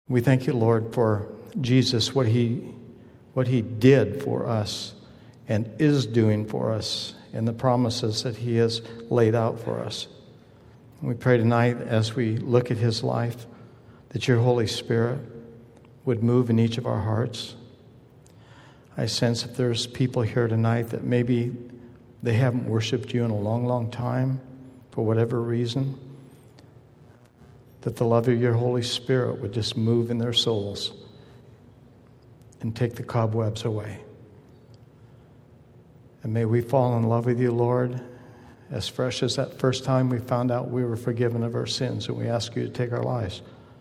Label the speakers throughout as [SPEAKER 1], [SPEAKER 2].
[SPEAKER 1] We thank you, Lord, for Jesus, what he did for us and is doing for us, and the promises that he has laid out for us. We pray tonight as we look at his life that your Holy Spirit would move in each of our hearts. I sense if there's people here tonight that maybe they haven't worshiped you in a long, long time for whatever reason, that the love of your Holy Spirit would just move in their souls and take the cobwebs away. And may we fall in love with you, Lord, as fresh as that first time we found out we were forgiven of our sins, and we ask you to take our lives.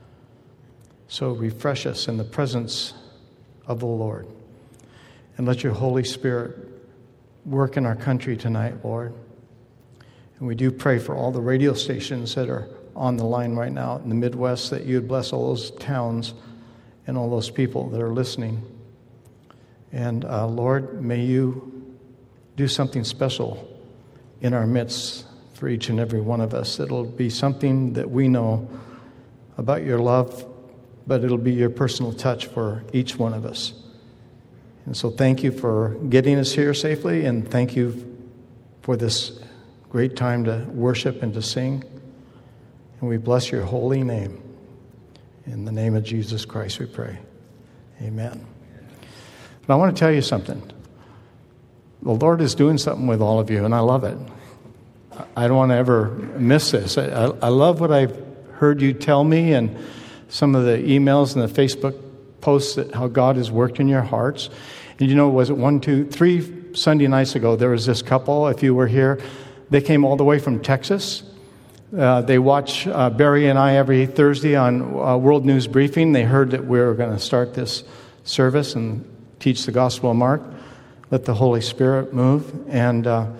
[SPEAKER 1] So refresh us in the presence of the Lord. And let your Holy Spirit work in our country tonight, Lord. And we do pray for all the radio stations that are on the line right now in the Midwest, that you would bless all those towns and all those people that are listening. And Lord, may you do something special in our midst for each and every one of us. It'll be something that we know about your love, but it'll be your personal touch for each one of us. And so thank you for getting us here safely, and thank you for this great time to worship and to sing. And we bless your holy name. In the name of Jesus Christ we pray. Amen. But I want to tell you something. The Lord is doing something with all of you, and I love it. I don't want to ever miss this. I love what I've heard you tell me, and some of the emails and the Facebook posts that how God has worked in your hearts. And you know, was it 3 Sunday nights ago, there was this couple, if you were here, they came all the way from Texas. They watch Barry and I every Thursday on World News Briefing. They heard that we were going to start this service and teach the Gospel of Mark. Let the Holy Spirit move. And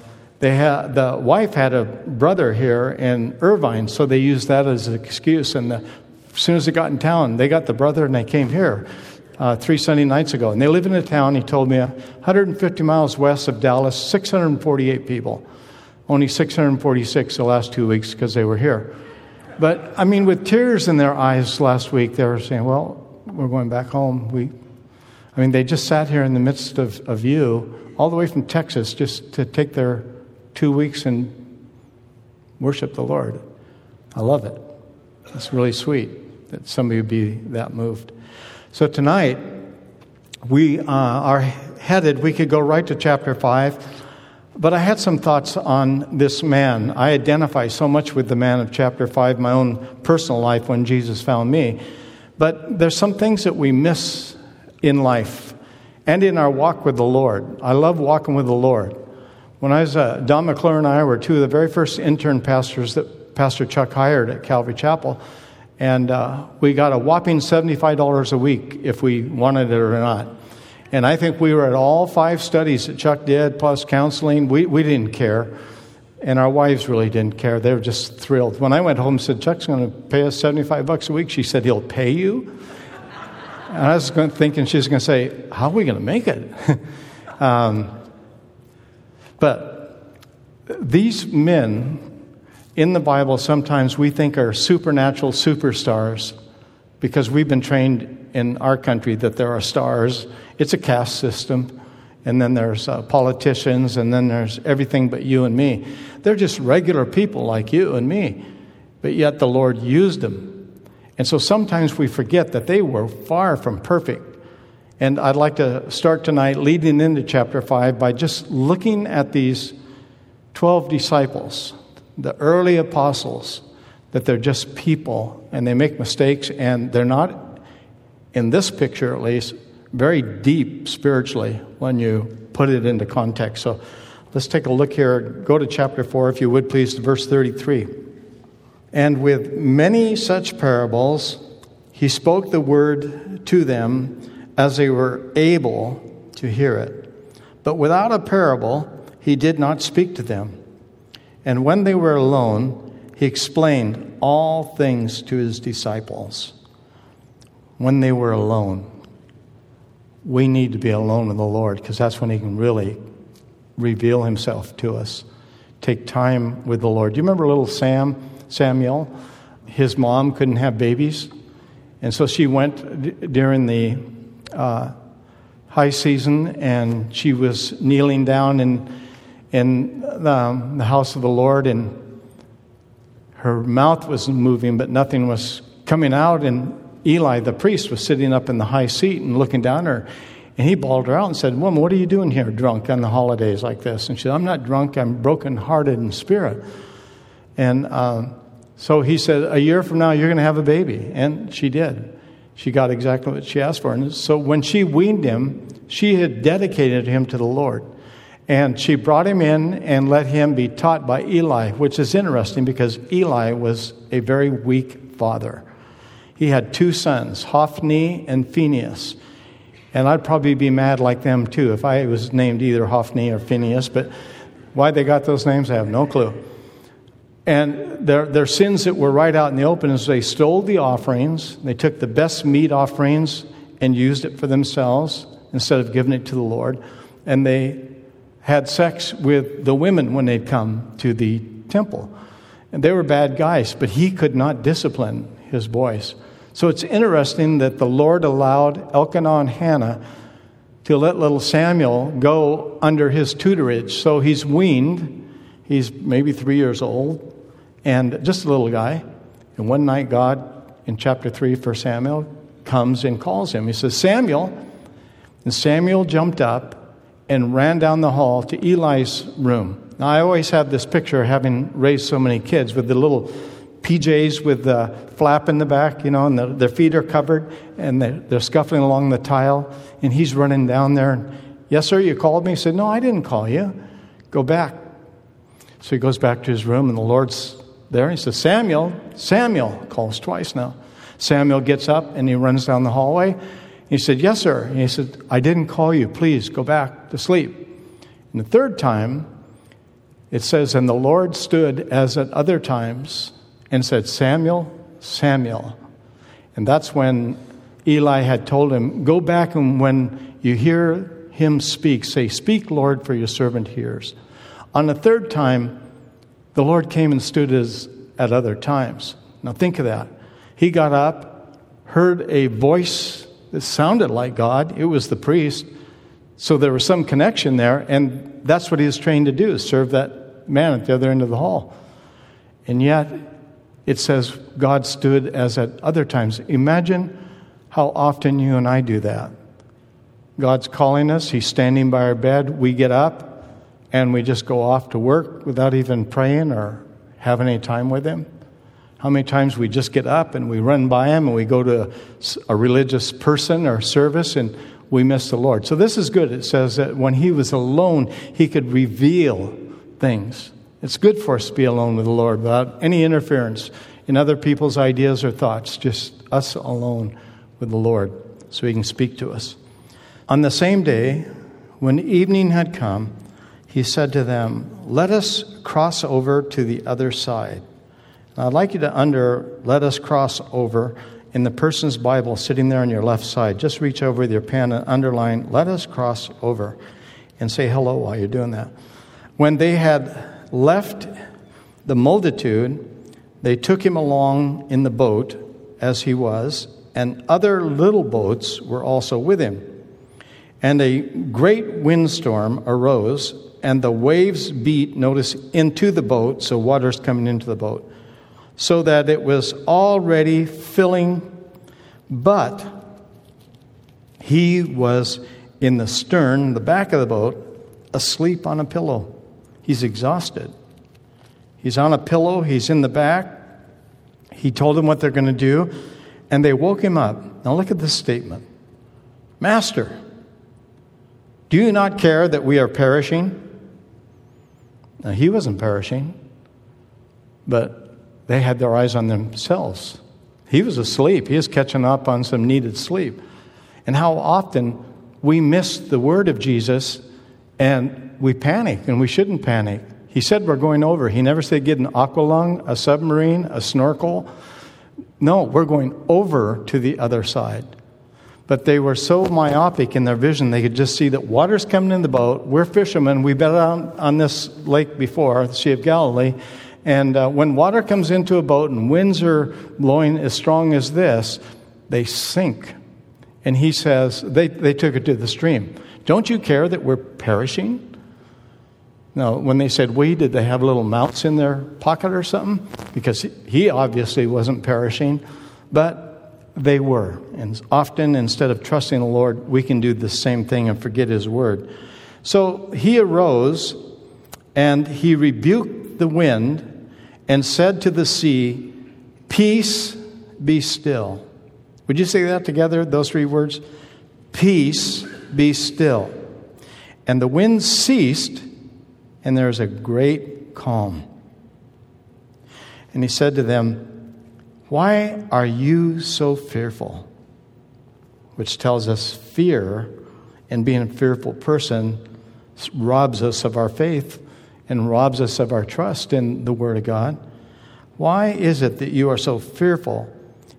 [SPEAKER 1] the wife had a brother here in Irvine, so they used that as an excuse. And as soon as they got in town, they got the brother and they came here 3 Sunday nights ago. And they live in a town, he told me, 150 miles west of Dallas, 648 people. Only 646 the last 2 weeks because they were here. But, I mean, with tears in their eyes last week, they were saying, well, we're going back home. They just sat here in the midst of you, all the way from Texas, just to take their 2 weeks and worship the Lord. I love it. It's really sweet that somebody would be that moved. So tonight, we are headed, we could go right to chapter 5, but I had some thoughts on this man. I identify so much with the man of chapter 5, my own personal life when Jesus found me. But there's some things that we miss in life and in our walk with the Lord. I love walking with the Lord. When I was, Don McClure and I were 2 of the very first intern pastors that Pastor Chuck hired at Calvary Chapel. And we got a whopping $75 a week if we wanted it or not. And I think we were at all 5 studies that Chuck did, plus counseling. We didn't care. And our wives really didn't care. They were just thrilled. When I went home and said, Chuck's going to pay us $75 a week, she said, he'll pay you? And I was thinking she's going to say, how are we going to make it? But these men in the Bible, sometimes we think are supernatural superstars because we've been trained in our country that there are stars. It's a caste system, and then there's politicians, and then there's everything but you and me. They're just regular people like you and me, but yet the Lord used them. And so sometimes we forget that they were far from perfect. And I'd like to start tonight leading into chapter 5 by just looking at these 12 disciples, the early apostles, that they're just people and they make mistakes, and they're not, in this picture at least, very deep spiritually when you put it into context. So let's take a look here. Go to chapter 4, if you would please, to verse 33. And with many such parables, he spoke the word to them as they were able to hear it. But without a parable, he did not speak to them. And when they were alone, he explained all things to his disciples. When they were alone. We need to be alone with the Lord, because that's when he can really reveal himself to us. Take time with the Lord. Do you remember little Samuel? His mom couldn't have babies. And so she went during the high season, and she was kneeling down in the house of the Lord, and her mouth was moving, but nothing was coming out. And Eli, the priest, was sitting up in the high seat and looking down at her. And he bawled her out and said, "Woman, what are you doing here drunk on the holidays like this?" And she said, "I'm not drunk. I'm brokenhearted in spirit." And so he said, "A year from now, you're going to have a baby." And she did. She got exactly what she asked for. And so when she weaned him, she had dedicated him to the Lord. And she brought him in and let him be taught by Eli, which is interesting because Eli was a very weak father. He had 2 sons, Hophni and Phinehas. And I'd probably be mad like them too if I was named either Hophni or Phinehas. But why they got those names, I have no clue. And their sins that were right out in the open is they stole the offerings. They took the best meat offerings and used it for themselves instead of giving it to the Lord. And they had sex with the women when they'd come to the temple. And they were bad guys, but he could not discipline his boys. So it's interesting that the Lord allowed Elkanah and Hannah to let little Samuel go under his tutorage. So he's weaned. He's maybe 3 years old and just a little guy. And one night God, in chapter 3 for Samuel, comes and calls him. He says, "Samuel." And Samuel jumped up and ran down the hall to Eli's room. Now, I always have this picture, having raised so many kids, with the little PJs with the flap in the back, and their feet are covered, and they're scuffling along the tile, and he's running down there. And, "Yes, sir, you called me?" He said, "No, I didn't call you. Go back." So he goes back to his room, and the Lord's there. He says, "Samuel, Samuel," calls twice now. Samuel gets up, and he runs down the hallway. He said, "Yes, sir." And he said, "I didn't call you. Please go back to sleep." And the third time, it says, "And the Lord stood as at other times and said, 'Samuel, Samuel.'" And that's when Eli had told him, "Go back, and when you hear him speak, say, 'Speak, Lord, for your servant hears.'" On the third time, the Lord came and stood as at other times. Now think of that. He got up, heard a voice that sounded like God. It was the priest. So there was some connection there, and that's what he was trained to do, serve that man at the other end of the hall. And yet, it says God stood as at other times. Imagine how often you and I do that. God's calling us. He's standing by our bed. We get up, and we just go off to work without even praying or having any time with him. How many times we just get up and we run by him and we go to a religious person or service and we miss the Lord. So this is good. It says that when he was alone, he could reveal things. It's good for us to be alone with the Lord without any interference in other people's ideas or thoughts, just us alone with the Lord so he can speak to us. On the same day, when evening had come, he said to them, "Let us cross over to the other side." Now, I'd like you to let us cross over in the person's Bible sitting there on your left side. Just reach over with your pen and underline, "Let us cross over," and say hello while you're doing that. When they had left the multitude, they took him along in the boat as he was, and other little boats were also with him. And a great windstorm arose, and the waves beat, notice, into the boat, so water's coming into the boat, so that it was already filling, but he was in the stern, the back of the boat, asleep on a pillow. He's exhausted. He's on a pillow. He's in the back. He told them what they're going to do, and they woke him up. Now look at this statement. "Master, do you not care that we are perishing?" Now he wasn't perishing, but they had their eyes on themselves. He was asleep. He was catching up on some needed sleep. And how often we miss the word of Jesus and we panic, and we shouldn't panic. He said we're going over. He never said get an aqualung, a submarine, a snorkel. No, we're going over to the other side. But they were so myopic in their vision, they could just see that water's coming in the boat. We're fishermen. We've been out on this lake before, the Sea of Galilee. And when water comes into a boat and winds are blowing as strong as this, they sink. And he says, they took it to the stream. Don't you care that we're perishing? Now, when they said we, did they have little mounts in their pocket or something? Because he obviously wasn't perishing, but they were. And often, instead of trusting the Lord, we can do the same thing and forget his word. So he arose and he rebuked the wind and said to the sea, "Peace, be still." Would you say that together, those three words? Peace, be still. And the wind ceased, and there was a great calm. And he said to them, "Why are you so fearful?" Which tells us fear, and being a fearful person robs us of our faith and robs us of our trust in the Word of God. Why is it that you are so fearful?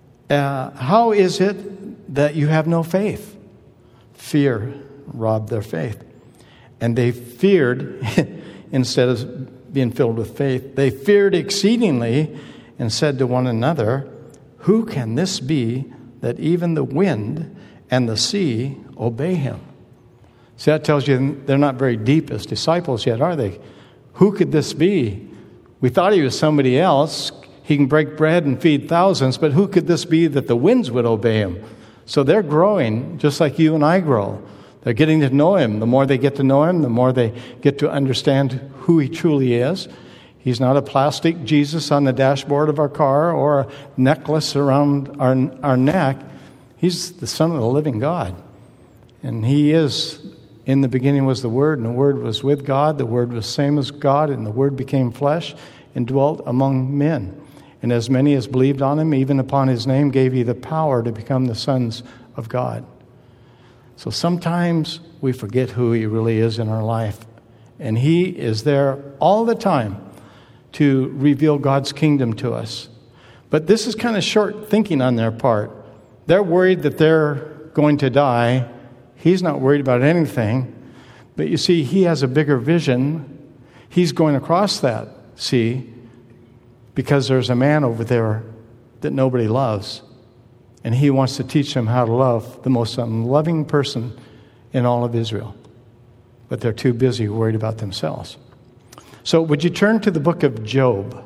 [SPEAKER 1] How is it that you have no faith? Fear robbed their faith. And they feared, instead of being filled with faith, they feared exceedingly and said to one another, "Who can this be that even the wind and the sea obey him?" See, that tells you they're not very deep as disciples yet, are they? Who could this be? We thought he was somebody else. He can break bread and feed thousands, but who could this be that the winds would obey him? So they're growing just like you and I grow. They're getting to know him. The more they get to know him, the more they get to understand who he truly is. He's not a plastic Jesus on the dashboard of our car or a necklace around our neck. He's the Son of the living God. And he is, in the beginning was the Word, and the Word was with God. The Word was same as God, and the Word became flesh and dwelt among men. And as many as believed on him, even upon his name, gave he the power to become the sons of God. So sometimes we forget who he really is in our life. And he is there all the time to reveal God's kingdom to us. But this is kind of short thinking on their part. They're worried that they're going to die. He's not worried about anything. But you see, he has a bigger vision. He's going across that sea because there's a man over there that nobody loves. And he wants to teach them how to love the most unloving person in all of Israel. But they're too busy worried about themselves. So would you turn to the book of Job?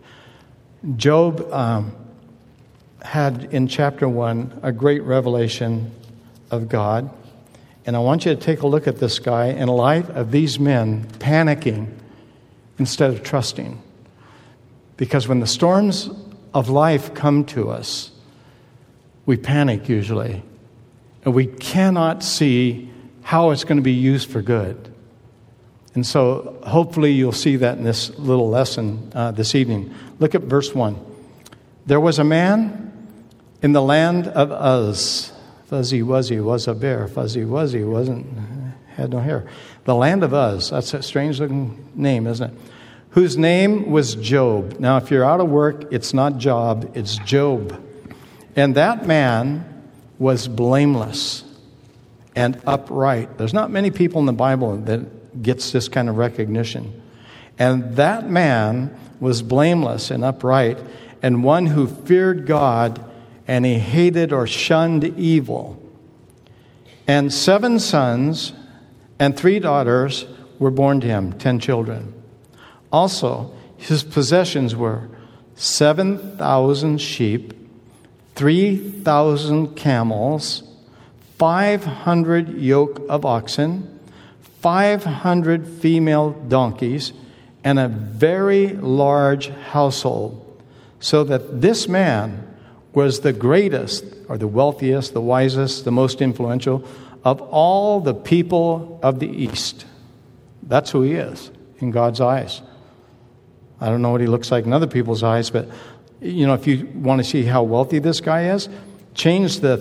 [SPEAKER 1] Job had in chapter 1 a great revelation of God. And I want you to take a look at this guy in light of these men panicking instead of trusting. Because when the storms of life come to us, we panic usually. And we cannot see how it's going to be used for good. And so hopefully you'll see that in this little lesson this evening. Look at verse 1. There was a man in the land of Uz. Fuzzy Wuzzy was a bear. Fuzzy Wuzzy had no hair. The land of Uz. That's a strange looking name, isn't it? Whose name was Job. Now, if you're out of work, it's not Job, it's Job. And that man was blameless and upright. There's not many people in the Bible that gets this kind of recognition. And that man was blameless and upright, and one who feared God, and he hated or shunned evil. And 7 sons and 3 daughters were born to him, 10 children. Also, his possessions were 7,000 sheep, 3,000 camels, 500 yoke of oxen, 500 female donkeys, and a very large household, so that this man was the greatest, or the wealthiest, the wisest, the most influential of all the people of the East. That's who he is in God's eyes. I don't know what he looks like in other people's eyes, but if you want to see how wealthy this guy is, change the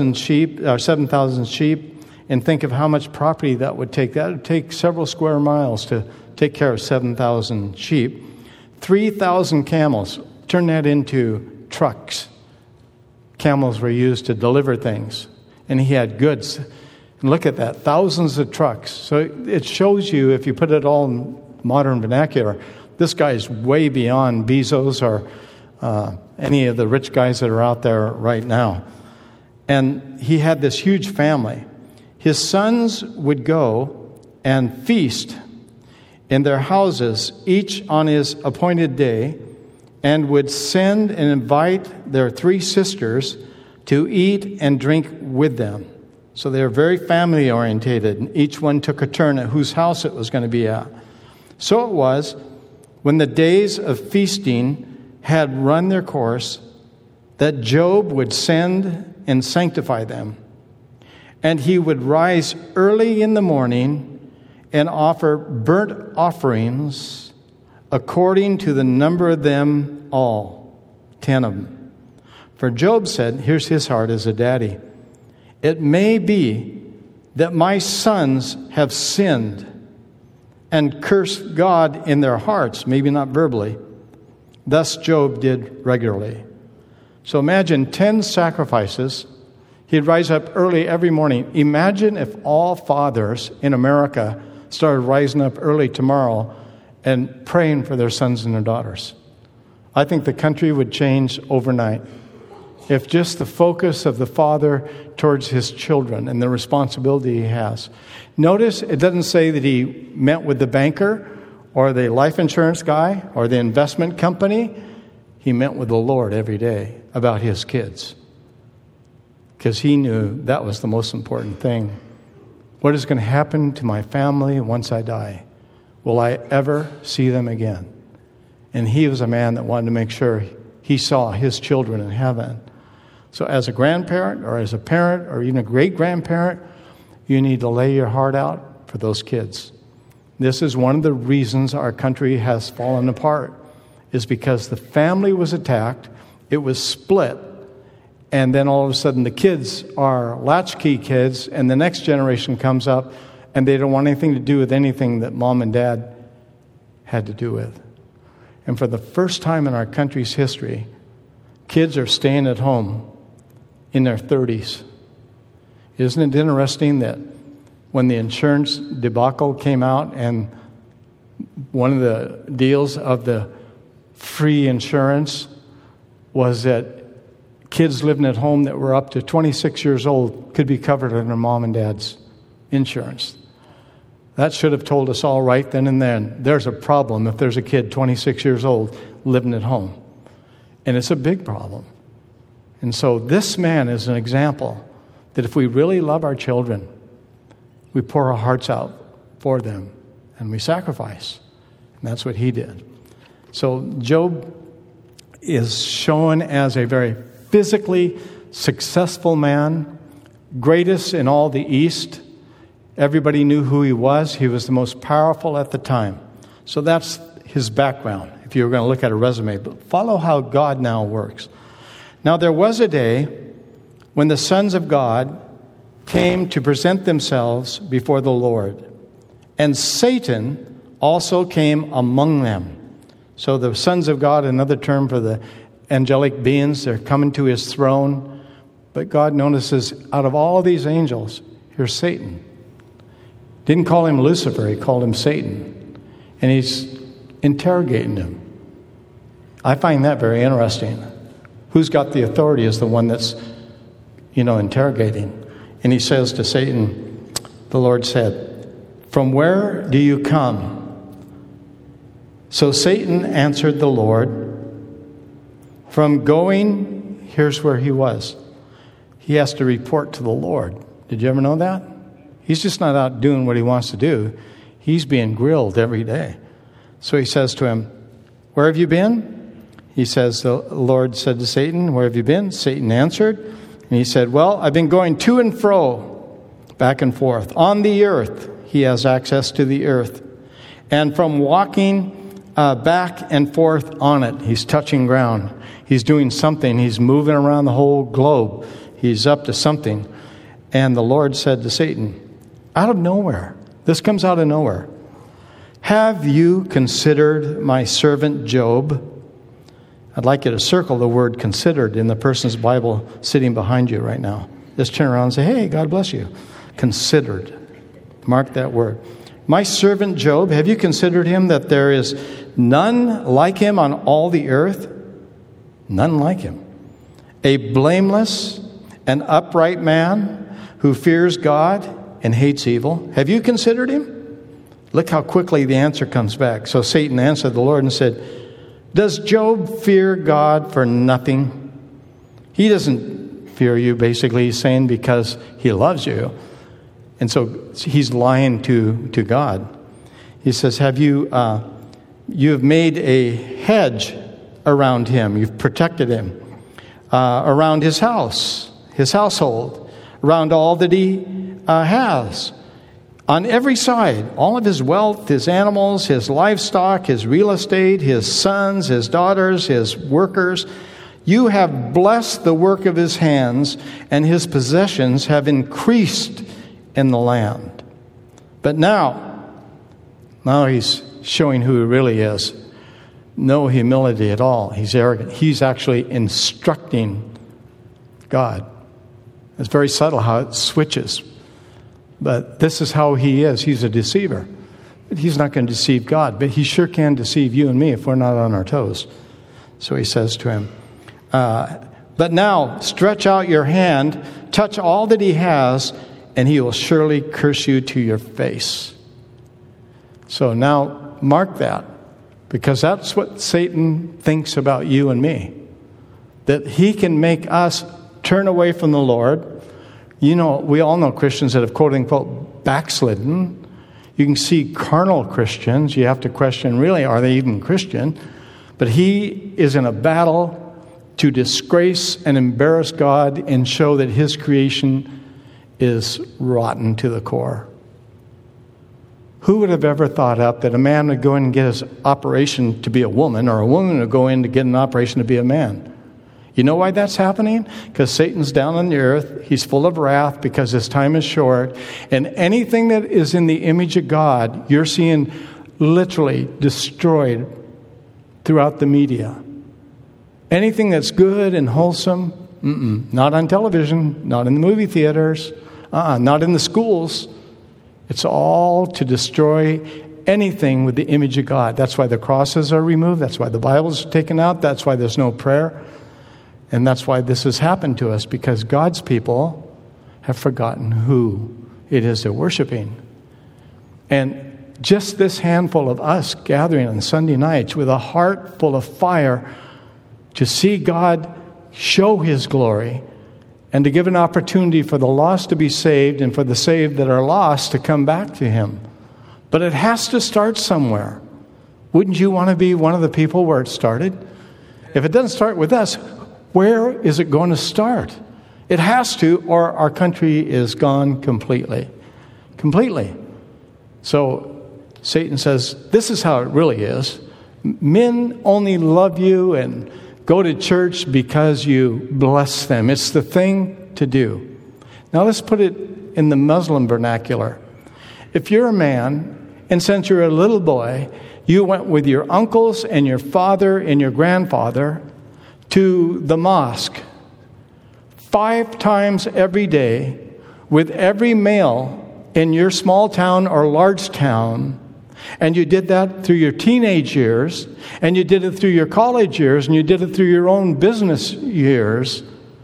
[SPEAKER 1] 7,000 sheep and think of how much property that would take. That would take several square miles to take care of 7,000 sheep. 3,000 camels. Turn that into trucks. Camels were used to deliver things. And he had goods. And look at that, thousands of trucks. So it shows you, if you put it all in modern vernacular, this guy is way beyond Bezos or any of the rich guys that are out there right now. And he had this huge family. His sons would go and feast in their houses, each on his appointed day, and would send and invite their 3 sisters to eat and drink with them. So they were very family orientated, and each one took a turn at whose house it was going to be at. So it was, when the days of feasting had run their course, that Job would send and sanctify them. And he would rise early in the morning and offer burnt offerings according to the number of them all, 10 of them. For Job said, here's his heart as a daddy, it may be that my sons have sinned and cursed God in their hearts, maybe not verbally. Thus Job did regularly. So imagine 10 sacrifices. He'd rise up early every morning. Imagine if all fathers in America started rising up early tomorrow and praying for their sons and their daughters. I think the country would change overnight if just the focus of the father towards his children and the responsibility he has. Notice it doesn't say that he met with the banker or the life insurance guy or the investment company. He met with the Lord every day about his kids, because he knew that was the most important thing. What is going to happen to my family once I die? Will I ever see them again? And he was a man that wanted to make sure he saw his children in heaven. So as a grandparent or as a parent or even a great-grandparent, you need to lay your heart out for those kids. This is one of the reasons our country has fallen apart, is because the family was attacked, it was split, and then all of a sudden the kids are latchkey kids, and the next generation comes up, and they don't want anything to do with anything that mom and dad had to do with. And for the first time in our country's history, kids are staying at home in their 30s. Isn't it interesting that when the insurance debacle came out and one of the deals of the free insurance was that kids living at home that were up to 26 years old could be covered under mom and dad's insurance? That should have told us all right then and then, there's a problem if there's a kid 26 years old living at home. And it's a big problem. And so this man is an example that if we really love our children, we pour our hearts out for them and we sacrifice. And that's what he did. So Job is shown as a very physically successful man, greatest in all the East. Everybody knew who he was. He was the most powerful at the time. So that's his background, if you were going to look at a resume. But follow how God now works. Now there was a day when the sons of God came to present themselves before the Lord, and Satan also came among them. So the sons of God, another term for the angelic beings, they're coming to his throne. But God notices, out of all of these angels, here's Satan. Didn't call him Lucifer, he called him Satan. And he's interrogating him. I find that very interesting. Who's got the authority is the one that's, interrogating. And he says to Satan, the Lord said, "From where do you come?" So Satan answered the Lord, "From going," here's where he was. He has to report to the Lord. Did you ever know that? He's just not out doing what he wants to do. He's being grilled every day. So he says to him, "Where have you been?" He says, the Lord said to Satan, "Where have you been?" Satan answered, and he said, "Well, I've been going to and fro, back and forth, on the earth." He has access to the earth. "And from walking back and forth on it," he's touching ground. He's doing something. He's moving around the whole globe. He's up to something. And the Lord said to Satan, out of nowhere, this comes out of nowhere, "Have you considered my servant Job?" I'd like you to circle the word "considered" in the person's Bible sitting behind you right now. Just turn around and say, "Hey, God bless you." Considered. Mark that word. "My servant Job, have you considered him, that there is none like him on all the earth?" None like him. "A blameless an upright man who fears God and hates evil? Have you considered him? Look how quickly the answer comes back. So Satan answered the Lord and said, does Job fear God for nothing? He doesn't fear you, basically. He's saying because he loves you. And so he's lying to God. He says, you have made a hedge around him. You've protected him. Around his house, his household, around all that he has. On every side, all of his wealth, his animals, his livestock, his real estate, his sons, his daughters, his workers. You have blessed the work of his hands, and his possessions have increased in the land. But now he's showing who he really is. No humility at all. He's arrogant. He's actually instructing God. It's very subtle how it switches. But this is how he is. He's a deceiver. But he's not going to deceive God. But he sure can deceive you and me if we're not on our toes. So he says to him, but now stretch out your hand, touch all that he has, and he will surely curse you to your face. So now mark that. Because that's what Satan thinks about you and me. That he can make us turn away from the Lord. You know, we all know Christians that have quote-unquote backslidden. You can see carnal Christians. You have to question, really, are they even Christian? But he is in a battle to disgrace and embarrass God and show that his creation is rotten to the core. Who would have ever thought up that a man would go in and get his operation to be a woman, or a woman would go in to get an operation to be a man? You know why that's happening? Because Satan's down on the earth. He's full of wrath because his time is short. And anything that is in the image of God, you're seeing literally destroyed throughout the media. Anything that's good and wholesome, not on television, not in the movie theaters, not in the schools. It's all to destroy anything with the image of God. That's why the crosses are removed. That's why the Bible's taken out. That's why there's no prayer. And that's why this has happened to us, because God's people have forgotten who it is they're worshiping. And just this handful of us gathering on Sunday nights with a heart full of fire to see God show his glory and to give an opportunity for the lost to be saved and for the saved that are lost to come back to him. But it has to start somewhere. Wouldn't you want to be one of the people where it started? If it doesn't start with us, where is it going to start? It has to, or our country is gone completely. Completely. So Satan says, this is how it really is. Men only love you and go to church because you bless them. It's the thing to do. Now let's put it in the Muslim vernacular. If you're a man, and since you're a little boy, you went with your uncles and your father and your grandfather to the mosque 5 times every day with every male in your small town or large town, and you did that through your teenage years, and you did it through your college years, and you did it through your own business years,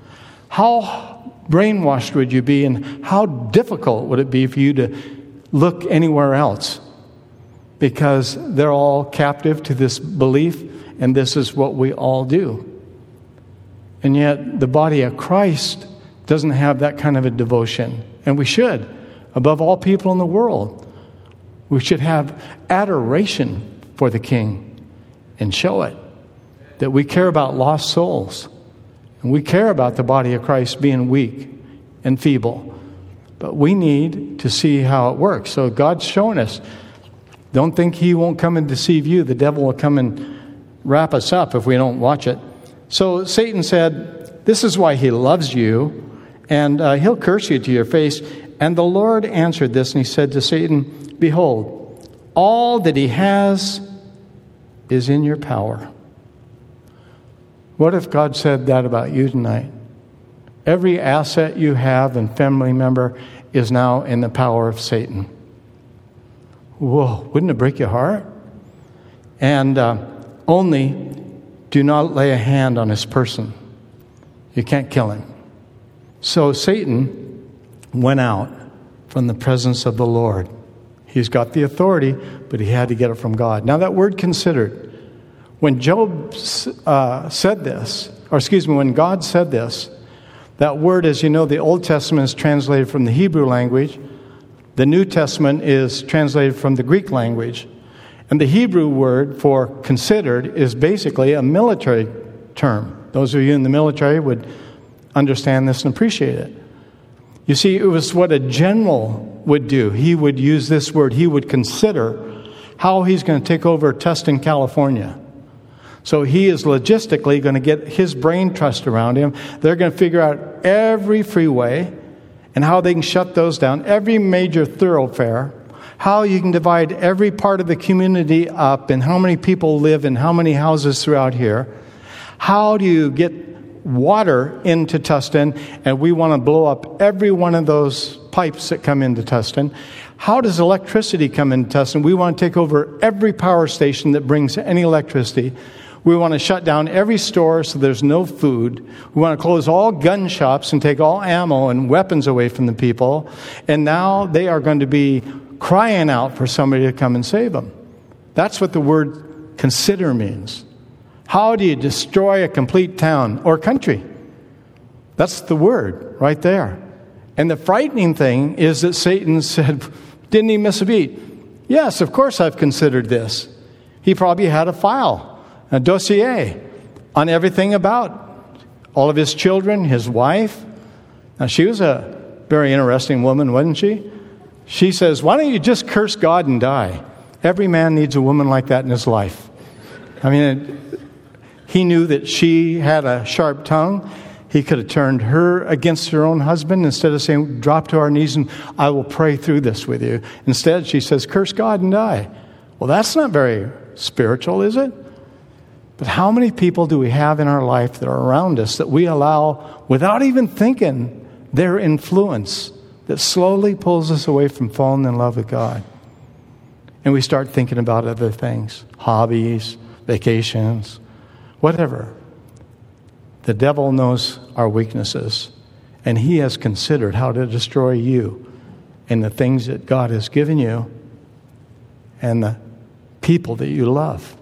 [SPEAKER 1] how brainwashed would you be, and how difficult would it be for you to look anywhere else? Because they're all captive to this belief, and this is what we all do. And yet the body of Christ doesn't have that kind of a devotion. And we should. Above all people in the world, we should have adoration for the King and show it. That we care about lost souls. And we care about the body of Christ being weak and feeble. But we need to see how it works. So God's showing us. Don't think he won't come and deceive you. The devil will come and wrap us up if we don't watch it. So Satan said, this is why he loves you, and he'll curse you to your face. And the Lord answered this, and he said to Satan, behold, all that he has is in your power. What if God said that about you tonight? Every asset you have and family member is now in the power of Satan. Whoa, wouldn't it break your heart? And only do not lay a hand on his person. You can't kill him. So Satan went out from the presence of the Lord. He's got the authority, but he had to get it from God. Now that word considered, when Job said this, when God said this, that word, as you know, the Old Testament is translated from the Hebrew language. The New Testament is translated from the Greek language. And the Hebrew word for considered is basically a military term. Those of you in the military would understand this and appreciate it. You see, it was what a general would do. He would use this word. He would consider how he's going to take over Tustin, California. So he is logistically going to get his brain trust around him. They're going to figure out every freeway and how they can shut those down, every major thoroughfare, how you can divide every part of the community up and how many people live in how many houses throughout here. How do you get water into Tustin? And we want to blow up every one of those pipes that come into Tustin. How does electricity come into Tustin? We want to take over every power station that brings any electricity. We want to shut down every store so there's no food. We want to close all gun shops and take all ammo and weapons away from the people. And now they are going to be crying out for somebody to come and save them. That's what the word consider means. How do you destroy a complete town or country? That's the word right there. And the frightening thing is that Satan said, didn't he miss a beat? Yes, of course I've considered this. He probably had a file, a dossier on everything about all of his children, his wife. Now, she was a very interesting woman, wasn't she? She says, why don't you just curse God and die? Every man needs a woman like that in his life. I mean, he knew that she had a sharp tongue. He could have turned her against her own husband instead of saying, drop to our knees and I will pray through this with you. Instead, she says, curse God and die. Well, that's not very spiritual, is it? But how many people do we have in our life that are around us that we allow, without even thinking, their influence that slowly pulls us away from falling in love with God? And we start thinking about other things, hobbies, vacations, whatever. The devil knows our weaknesses, and he has considered how to destroy you and the things that God has given you and the people that you love.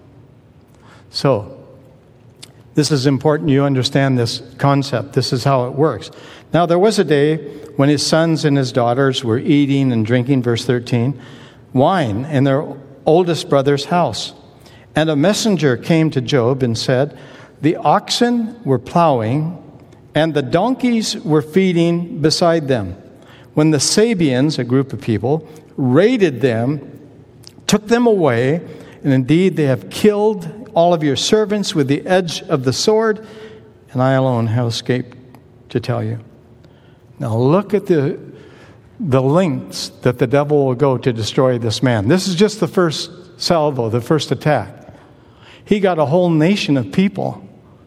[SPEAKER 1] So, this is important you understand this concept. This is how it works. Now, there was a day when his sons and his daughters were eating and drinking, verse 13, wine in their oldest brother's house. And a messenger came to Job and said, the oxen were plowing, and the donkeys were feeding beside them, when the Sabeans, a group of people, raided them, took them away, and indeed they have killed all of your servants with the edge of the sword, and I alone have escaped to tell you. Now look at the lengths that the devil will go to destroy this man. This is just the first salvo, the first attack. He got a whole nation of people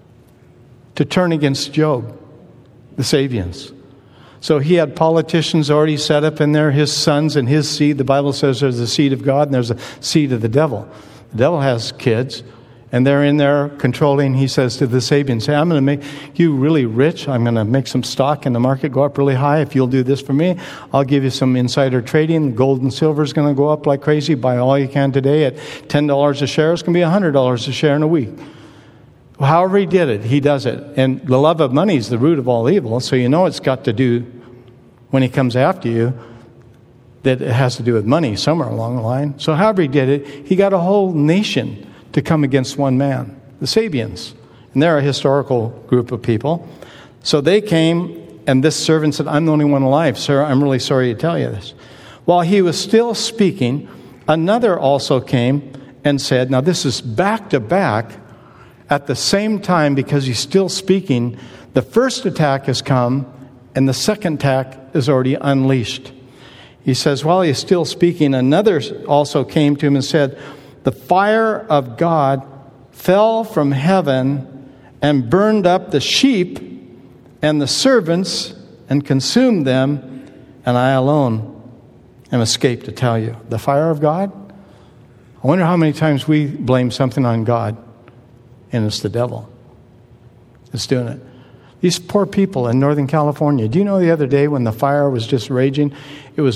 [SPEAKER 1] to turn against Job, the Sabeans. So he had politicians already set up in there, his sons and his seed. The Bible says there's a seed of God and there's a seed of the devil. The devil has kids, and they're in there controlling. He says to the Sabeans, hey, I'm going to make you really rich. I'm going to make some stock in the market go up really high. If you'll do this for me, I'll give you some insider trading. Gold and silver is going to go up like crazy. Buy all you can today at $10 a share. It's going to be $100 a share in a week. However he did it, he does it. And the love of money is the root of all evil. So you know it's got to do, when he comes after you, that it has to do with money somewhere along the line. So however he did it, he got a whole nation to come against one man, the Sabeans. And they're a historical group of people. So they came, and this servant said, I'm the only one alive, sir. I'm really sorry to tell you this. While he was still speaking, another also came and said, now this is back to back at the same time, because he's still speaking. The first attack has come, and the second attack is already unleashed. He says, while he's still speaking, another also came to him and said, the fire of God fell from heaven and burned up the sheep and the servants and consumed them, and I alone am escaped to tell you. The fire of God? I wonder how many times we blame something on God, and it's the devil that's doing it. These poor people in Northern California. Do you know the other day when the fire was just raging, it was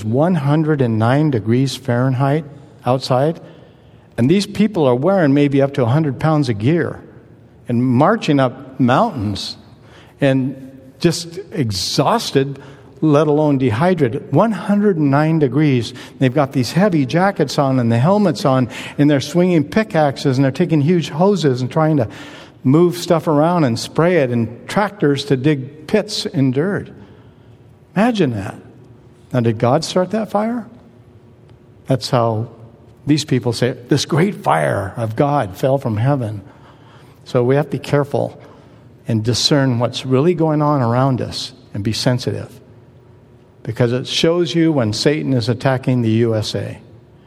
[SPEAKER 1] 109 degrees Fahrenheit outside? And these people are wearing maybe up to 100 pounds of gear and marching up mountains and just exhausted, let alone dehydrated. 109 degrees. They've got these heavy jackets on and the helmets on, and they're swinging pickaxes, and they're taking huge hoses and trying to move stuff around and spray it, and tractors to dig pits in dirt. Imagine that. Now, did God start that fire? That's how these people say it. This great fire of God fell from heaven. So we have to be careful and discern what's really going on around us and be sensitive, because it shows you when Satan is attacking the USA.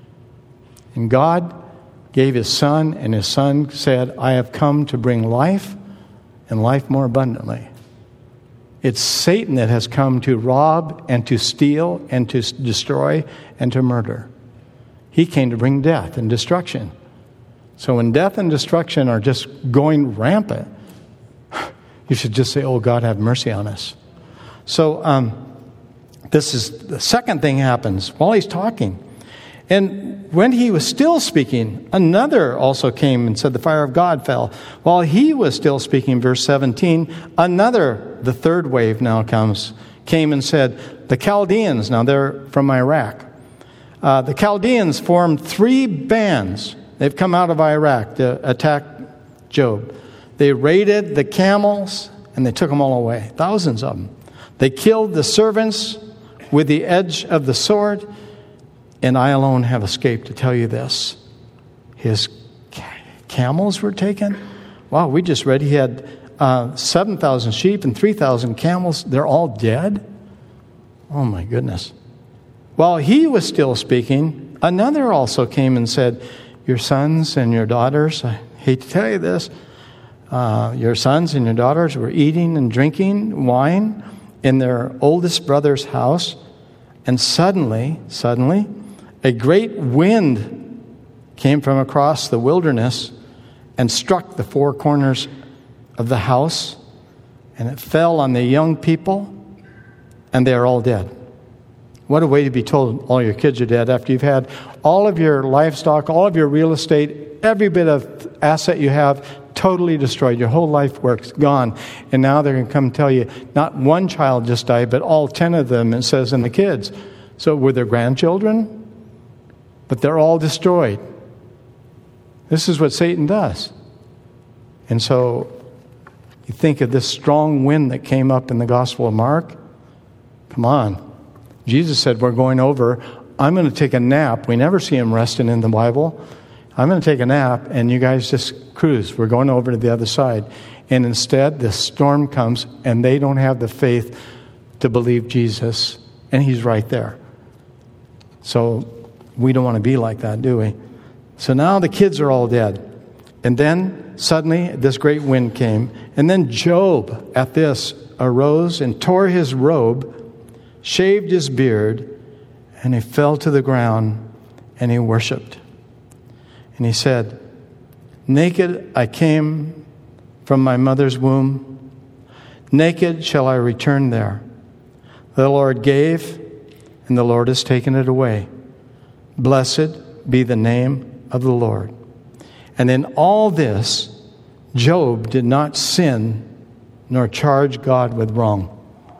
[SPEAKER 1] And God gave his Son, and his Son said, I have come to bring life and life more abundantly. It's Satan that has come to rob and to steal and to destroy and to murder. He came to bring death and destruction. So when death and destruction are just going rampant, you should just say, oh, God, have mercy on us. So this is the second thing happens while he's talking. And when he was still speaking, another also came and said, the fire of God fell. While he was still speaking, verse 17, another, the third wave now came and said, the Chaldeans, now they're from Iraq. The Chaldeans formed 3 bands. They've come out of Iraq to attack Job. They raided the camels and they took them all away, thousands of them. They killed the servants with the edge of the sword. And I alone have escaped to tell you this. His camels were taken. Wow, we just read he had 7,000 sheep and 3,000 camels. They're all dead? Oh my goodness. While he was still speaking, another also came and said, your sons and your daughters, I hate to tell you this, your sons and your daughters were eating and drinking wine in their oldest brother's house. And suddenly, a great wind came from across the wilderness and struck the 4 corners of the house, and it fell on the young people, and they are all dead. What a way to be told all your kids are dead after you've had all of your livestock, all of your real estate, every bit of asset you have totally destroyed. Your whole life work's gone. And now they're going to come tell you not one child just died, but all 10 of them, it says, and the kids. So were there grandchildren? But they're all destroyed. This is what Satan does. And so you think of this strong wind that came up in the Gospel of Mark. Come on. Jesus said, we're going over. I'm going to take a nap. We never see him resting in the Bible. I'm going to take a nap, and you guys just cruise. We're going over to the other side. And instead, this storm comes, and they don't have the faith to believe Jesus. And he's right there. So we don't want to be like that, do we? So now the kids are all dead. And then suddenly this great wind came. And then Job, at this, arose and tore his robe, shaved his beard, and he fell to the ground and he worshiped. And he said, naked I came from my mother's womb. Naked shall I return there. The Lord gave, and the Lord has taken it away. Blessed be the name of the Lord. And in all this, Job did not sin nor charge God with wrong.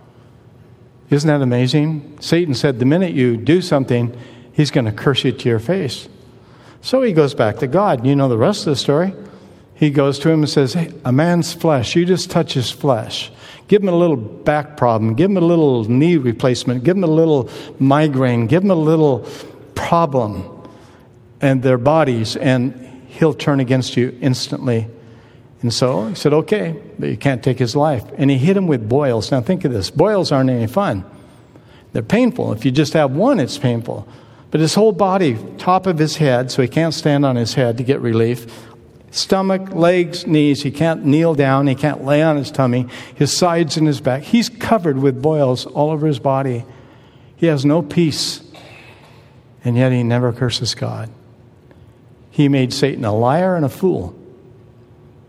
[SPEAKER 1] Isn't that amazing? Satan said the minute you do something, he's going to curse you to your face. So he goes back to God. You know the rest of the story. He goes to him and says, hey, a man's flesh, you just touch his flesh. Give him a little back problem. Give him a little knee replacement. Give him a little migraine. Give him a little problem and their bodies, and he'll turn against you instantly. And so he said, okay, but you can't take his life. And he hit him with boils. Now think of this. Boils aren't any fun. They're painful. If you just have one, it's painful. But his whole body, top of his head, so he can't stand on his head to get relief. Stomach, legs, knees, he can't kneel down, he can't lay on his tummy, his sides and his back. He's covered with boils all over his body. He has no peace. And yet he never curses God. He made Satan a liar and a fool.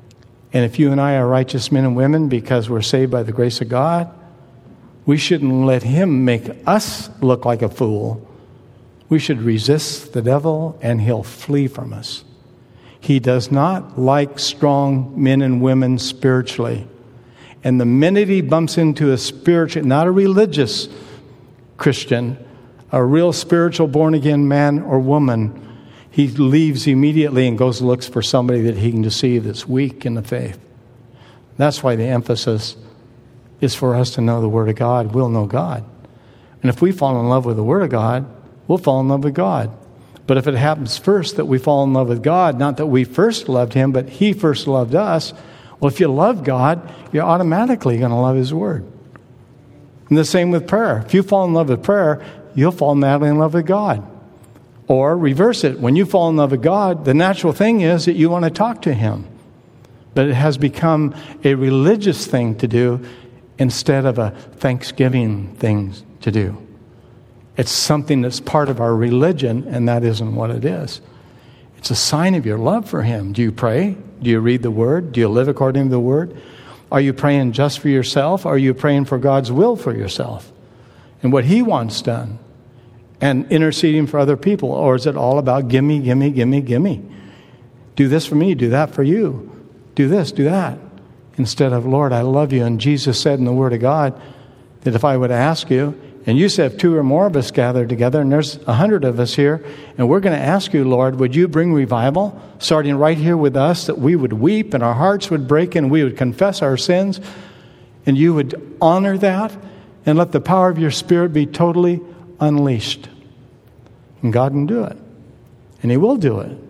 [SPEAKER 1] And if you and I are righteous men and women because we're saved by the grace of God, we shouldn't let him make us look like a fool. We should resist the devil and he'll flee from us. He does not like strong men and women spiritually. And the minute he bumps into a spiritual, not a religious Christian, a real spiritual born-again man or woman, he leaves immediately and goes and looks for somebody that he can deceive that's weak in the faith. That's why the emphasis is for us to know the Word of God. We'll know God. And if we fall in love with the Word of God, we'll fall in love with God. But if it happens first that we fall in love with God, not that we first loved him, but he first loved us, well, if you love God, you're automatically going to love his Word. And the same with prayer. If you fall in love with prayer, you'll fall madly in love with God. Or reverse it. When you fall in love with God, the natural thing is that you want to talk to him. But it has become a religious thing to do instead of a thanksgiving thing to do. It's something that's part of our religion, and that isn't what it is. It's a sign of your love for him. Do you pray? Do you read the Word? Do you live according to the Word? Are you praying just for yourself? Or are you praying for God's will for yourself and what he wants done? And interceding for other people? Or is it all about gimme, gimme, gimme, gimme? Do this for me, do that for you. Do this, do that. Instead of, Lord, I love you. And Jesus said in the Word of God that if I would ask you, and you said if 2 or more of us gathered together, and there's 100 of us here, and we're going to ask you, Lord, would you bring revival, starting right here with us, that we would weep and our hearts would break and we would confess our sins, and you would honor that, and let the power of your Spirit be totally unleashed. And God can do it. And he will do it.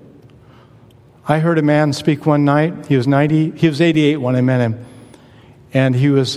[SPEAKER 1] I heard a man speak one night. He was 88 when I met him. And he was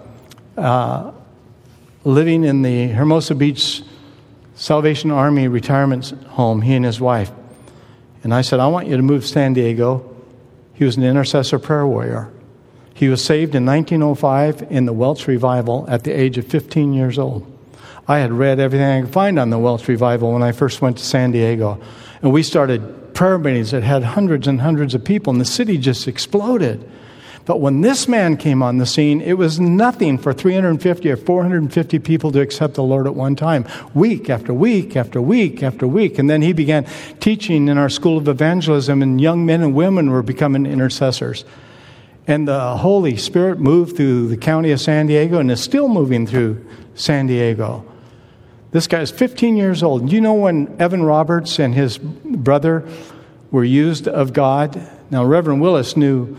[SPEAKER 1] living in the Hermosa Beach Salvation Army retirement home, he and his wife. And I said, I want you to move to San Diego. He was an intercessor prayer warrior. He was saved in 1905 in the Welsh Revival at the age of 15 years old. I had read everything I could find on the Welsh Revival when I first went to San Diego. And we started prayer meetings that had hundreds and hundreds of people, and the city just exploded. But when this man came on the scene, it was nothing for 350 or 450 people to accept the Lord at one time, week after week after week after week. And then he began teaching in our school of evangelism, and young men and women were becoming intercessors. And the Holy Spirit moved through the county of San Diego and is still moving through San Diego. This guy is 15 years old. Do you know when Evan Roberts and his brother were used of God? Now, Reverend Willis knew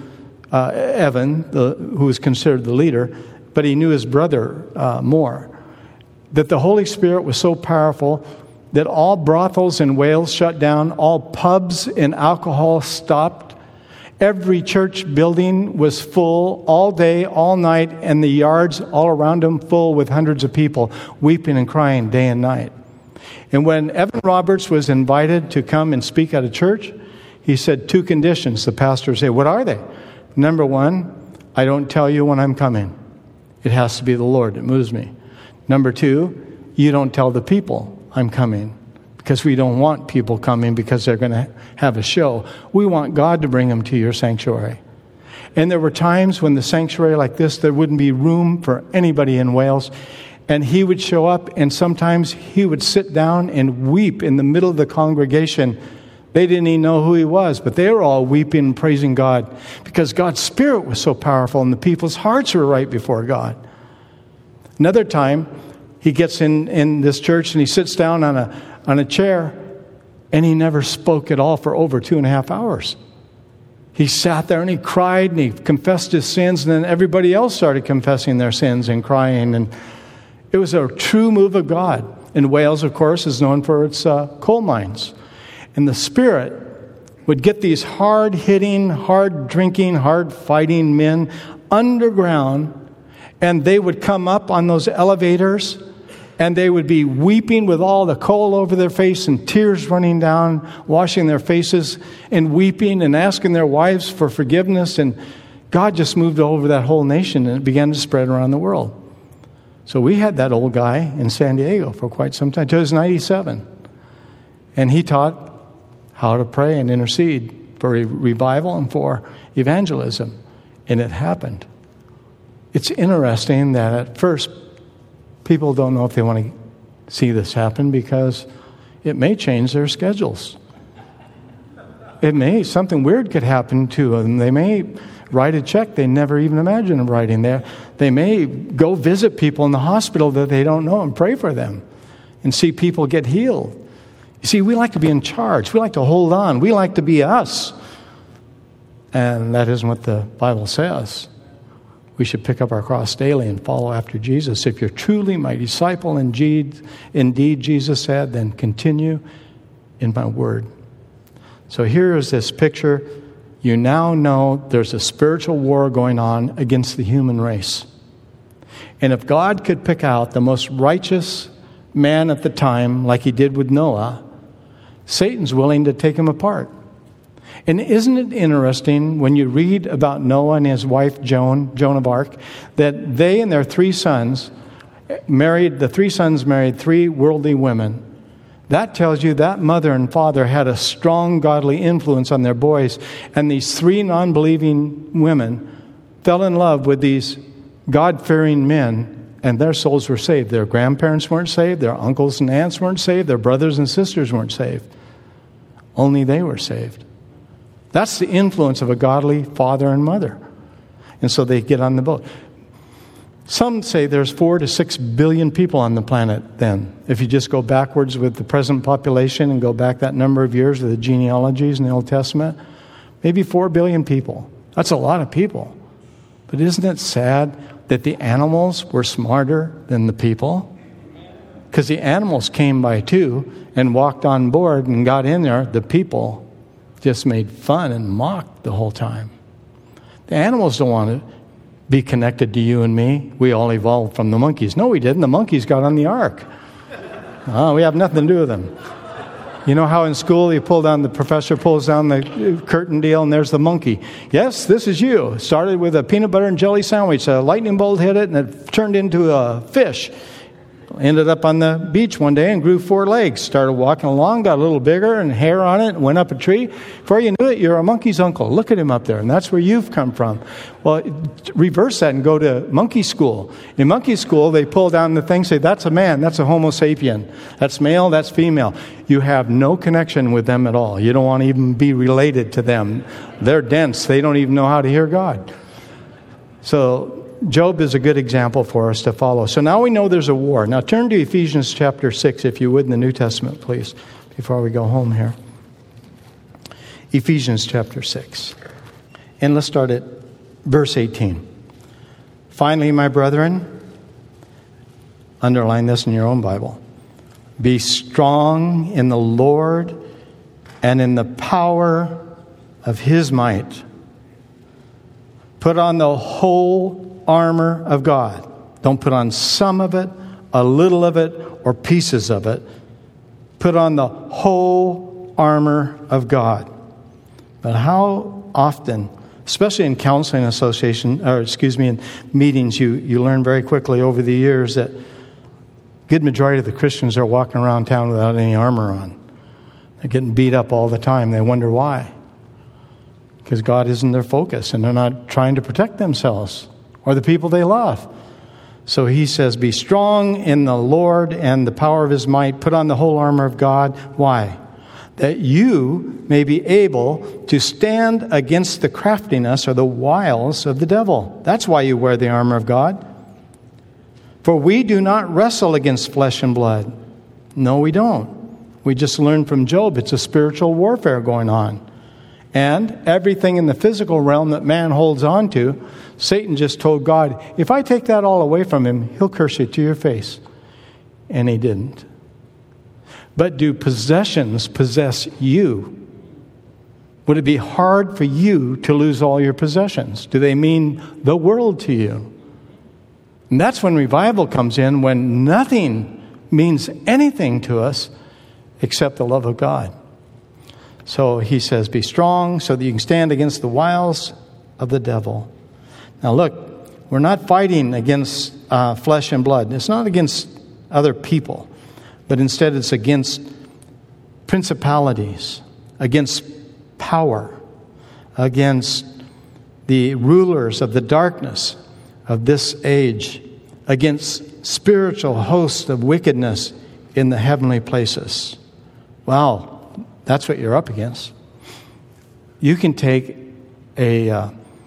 [SPEAKER 1] Evan, who was considered the leader, but he knew his brother more. That the Holy Spirit was so powerful that all brothels in Wales shut down, all pubs and alcohol stopped. Every church building was full all day, all night, and the yards all around them full with hundreds of people weeping and crying day and night. And when Evan Roberts was invited to come and speak at a church, he said 2 conditions. The pastor said, what are they? Number 1, I don't tell you when I'm coming. It has to be the Lord that moves me. Number 2, you don't tell the people I'm coming, because we don't want people coming because they're going to have a show. We want God to bring them to your sanctuary. And there were times when the sanctuary like this, there wouldn't be room for anybody in Wales. And he would show up, and sometimes he would sit down and weep in the middle of the congregation. They didn't even know who he was, but they were all weeping and praising God because God's Spirit was so powerful and the people's hearts were right before God. Another time, he gets in this church and he sits down on a chair, and he never spoke at all for over 2.5 hours. He sat there and he cried and he confessed his sins, and then everybody else started confessing their sins and crying. And it was a true move of God. And Wales, of course, is known for its coal mines. And the Spirit would get these hard-hitting, hard-drinking, hard-fighting men underground, and they would come up on those elevators, and they would be weeping with all the coal over their face and tears running down, washing their faces and weeping and asking their wives for forgiveness. And God just moved over that whole nation, and it began to spread around the world. So we had that old guy in San Diego for quite some time. He was 97. And he taught how to pray and intercede for revival and for evangelism. And it happened. It's interesting that at first, people don't know if they want to see this happen because it may change their schedules. Something weird could happen to them. They may write a check they never even imagined of writing. They may go visit people in the hospital that they don't know and pray for them and see people get healed. You see, we like to be in charge. We like to hold on. We like to be us. And that isn't what the Bible says. We should pick up our cross daily and follow after Jesus. If you're truly my disciple, indeed, Jesus said, then continue in my word. So here is this picture. You now know there's a spiritual war going on against the human race. And if God could pick out the most righteous man at the time, like he did with Noah, Satan's willing to take him apart. And isn't it interesting when you read about Noah and his wife Joan of Arc, that they and their three sons married 3 worldly women. That tells you that mother and father had a strong godly influence on their boys. And these 3 non-believing women fell in love with these God-fearing men, and their souls were saved. Their grandparents weren't saved. Their uncles and aunts weren't saved. Their brothers and sisters weren't saved. Only they were saved. That's the influence of a godly father and mother. And so they get on the boat. Some say there's 4 to 6 billion people on the planet then. If you just go backwards with the present population and go back that number of years with the genealogies in the Old Testament, maybe 4 billion people. That's a lot of people. But isn't it sad that the animals were smarter than the people? Because the animals came by 2 and walked on board and got in there. The people just made fun and mocked the whole time. The animals don't want to be connected to you and me. We all evolved from the monkeys. No, we didn't. The monkeys got on the ark. We have nothing to do with them. You know how in school the professor pulls down the curtain deal and there's the monkey. Yes, this is you. Started with a peanut butter and jelly sandwich. A lightning bolt hit it and it turned into a fish. Ended up on the beach one day and grew 4 legs. Started walking along, got a little bigger and hair on it, went up a tree. Before you knew it, you're a monkey's uncle. Look at him up there, and that's where you've come from. Well, reverse that and go to monkey school. In monkey school, they pull down the thing, say, that's a man, that's a Homo sapien. That's male, that's female. You have no connection with them at all. You don't want to even be related to them. They're dense. They don't even know how to hear God. So Job is a good example for us to follow. So now we know there's a war. Now turn to Ephesians chapter 6, if you would, in the New Testament, please, before we go home here. Ephesians chapter 6. And let's start at verse 18. Finally, my brethren, underline this in your own Bible. Be strong in the Lord and in the power of His might. Put on the whole armor of God. Don't put on some of it, a little of it, or pieces of it. Put on the whole armor of God. But how often, especially in counseling in meetings, you learn very quickly over the years that a good majority of the Christians are walking around town without any armor on. They're getting beat up all the time. They wonder why. Because God isn't their focus, and they're not trying to protect themselves or the people they love. So he says, be strong in the Lord and the power of His might. Put on the whole armor of God. Why? That you may be able to stand against the craftiness or the wiles of the devil. That's why you wear the armor of God. For we do not wrestle against flesh and blood. No, we don't. We just learned from Job, it's a spiritual warfare going on. And everything in the physical realm that man holds on to, Satan just told God, if I take that all away from him, he'll curse you to your face. And he didn't. But do possessions possess you? Would it be hard for you to lose all your possessions? Do they mean the world to you? And that's when revival comes in, when nothing means anything to us except the love of God. So he says, be strong so that you can stand against the wiles of the devil. Now look, we're not fighting against flesh and blood. It's not against other people, but instead it's against principalities, against power, against the rulers of the darkness of this age, against spiritual hosts of wickedness in the heavenly places. Wow, that's what you're up against. You can take a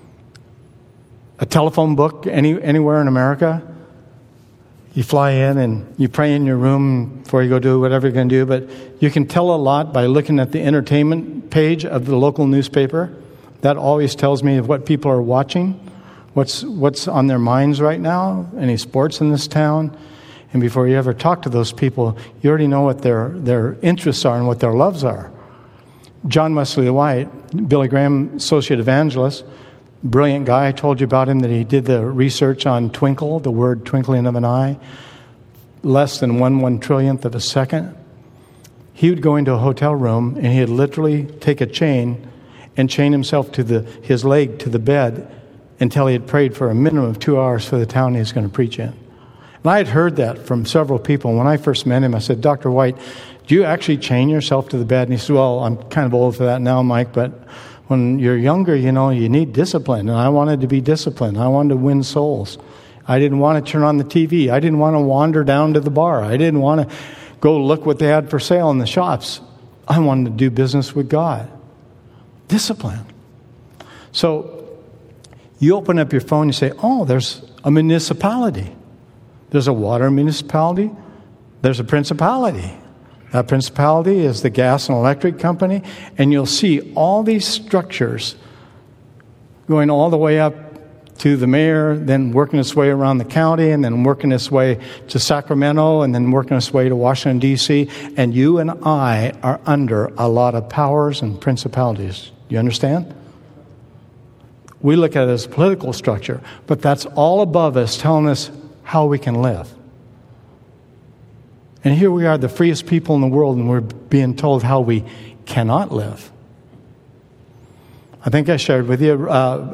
[SPEAKER 1] telephone book anywhere in America. You fly in and you pray in your room before you go do whatever you're going to do, but you can tell a lot by looking at the entertainment page of the local newspaper. That always tells me of what people are watching, what's on their minds right now, any sports in this town. And before you ever talk to those people, you already know what their interests are and what their loves are. John Wesley White, Billy Graham associate evangelist, brilliant guy. I told you about him, that he did the research on twinkle, the word twinkling of an eye, less than 1/1 trillionth of a second. He would go into a hotel room and he'd literally take a chain and chain himself to his leg to the bed until he had prayed for a minimum of 2 hours for the town he was going to preach in. And I had heard that from several people. When I first met him, I said, Dr. White, do you actually chain yourself to the bed? And he said, well, I'm kind of old for that now, Mike, but when you're younger, you need discipline. And I wanted to be disciplined. I wanted to win souls. I didn't want to turn on the TV. I didn't want to wander down to the bar. I didn't want to go look what they had for sale in the shops. I wanted to do business with God. Discipline. So you open up your phone, you say, oh, there's a municipality. There's a water municipality. There's a principality. That principality is the gas and electric company. And you'll see all these structures going all the way up to the mayor, then working its way around the county, and then working its way to Sacramento, and then working its way to Washington, D.C. And you and I are under a lot of powers and principalities. You understand? We look at it as a political structure, but that's all above us, telling us how we can live. And here we are, the freest people in the world, and we're being told how we cannot live. I think I shared with you,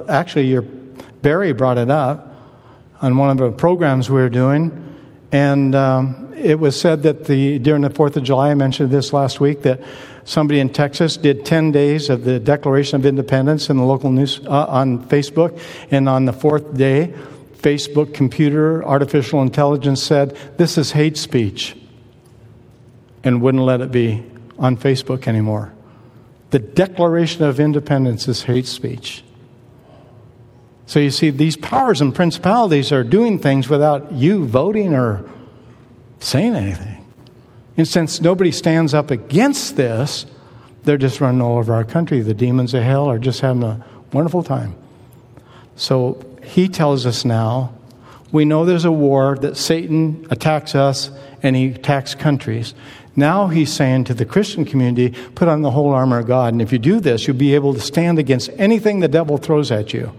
[SPEAKER 1] Barry brought it up on one of the programs we were doing, and it was said that during the 4th of July, I mentioned this last week, that somebody in Texas did 10 days of the Declaration of Independence in the local news on Facebook, and on the 4th day, Facebook computer artificial intelligence said, this is hate speech, and wouldn't let it be on Facebook anymore. The Declaration of Independence is hate speech. So you see, these powers and principalities are doing things without you voting or saying anything. And since nobody stands up against this, they're just running all over our country. The demons of hell are just having a wonderful time. So he tells us now, we know there's a war, that Satan attacks us and he attacks countries. Now he's saying to the Christian community, put on the whole armor of God. And if you do this, you'll be able to stand against anything the devil throws at you.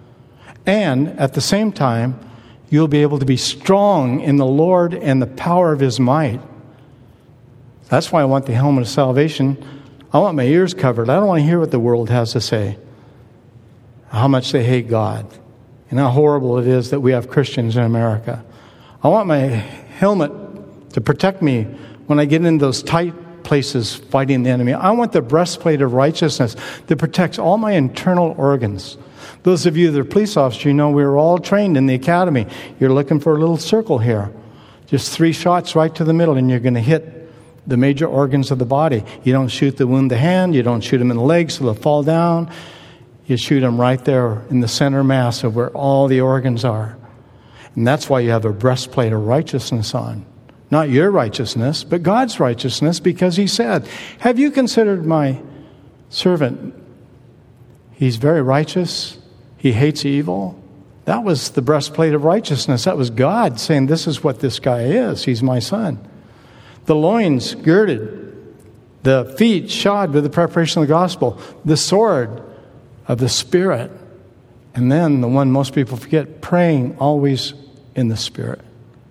[SPEAKER 1] And at the same time, you'll be able to be strong in the Lord and the power of his might. That's why I want the helmet of salvation. I want my ears covered. I don't want to hear what the world has to say. How much they hate God. And how horrible it is that we have Christians in America. I want my helmet to protect me when I get in those tight places fighting the enemy. I want the breastplate of righteousness that protects all my internal organs. Those of you that are police officers, you know we were all trained in the academy. You're looking for a little circle here. Just 3 shots right to the middle, and you're going to hit the major organs of the body. You don't shoot the wound the hand. You don't shoot them in the legs so they'll fall down. You shoot them right there in the center mass of where all the organs are. And that's why you have a breastplate of righteousness on. Not your righteousness, but God's righteousness, because he said, have you considered my servant? He's very righteous. He hates evil. That was the breastplate of righteousness. That was God saying, this is what this guy is. He's my son. The loins girded, the feet shod with the preparation of the gospel, the sword of the Spirit, and then the one most people forget, praying always in the Spirit.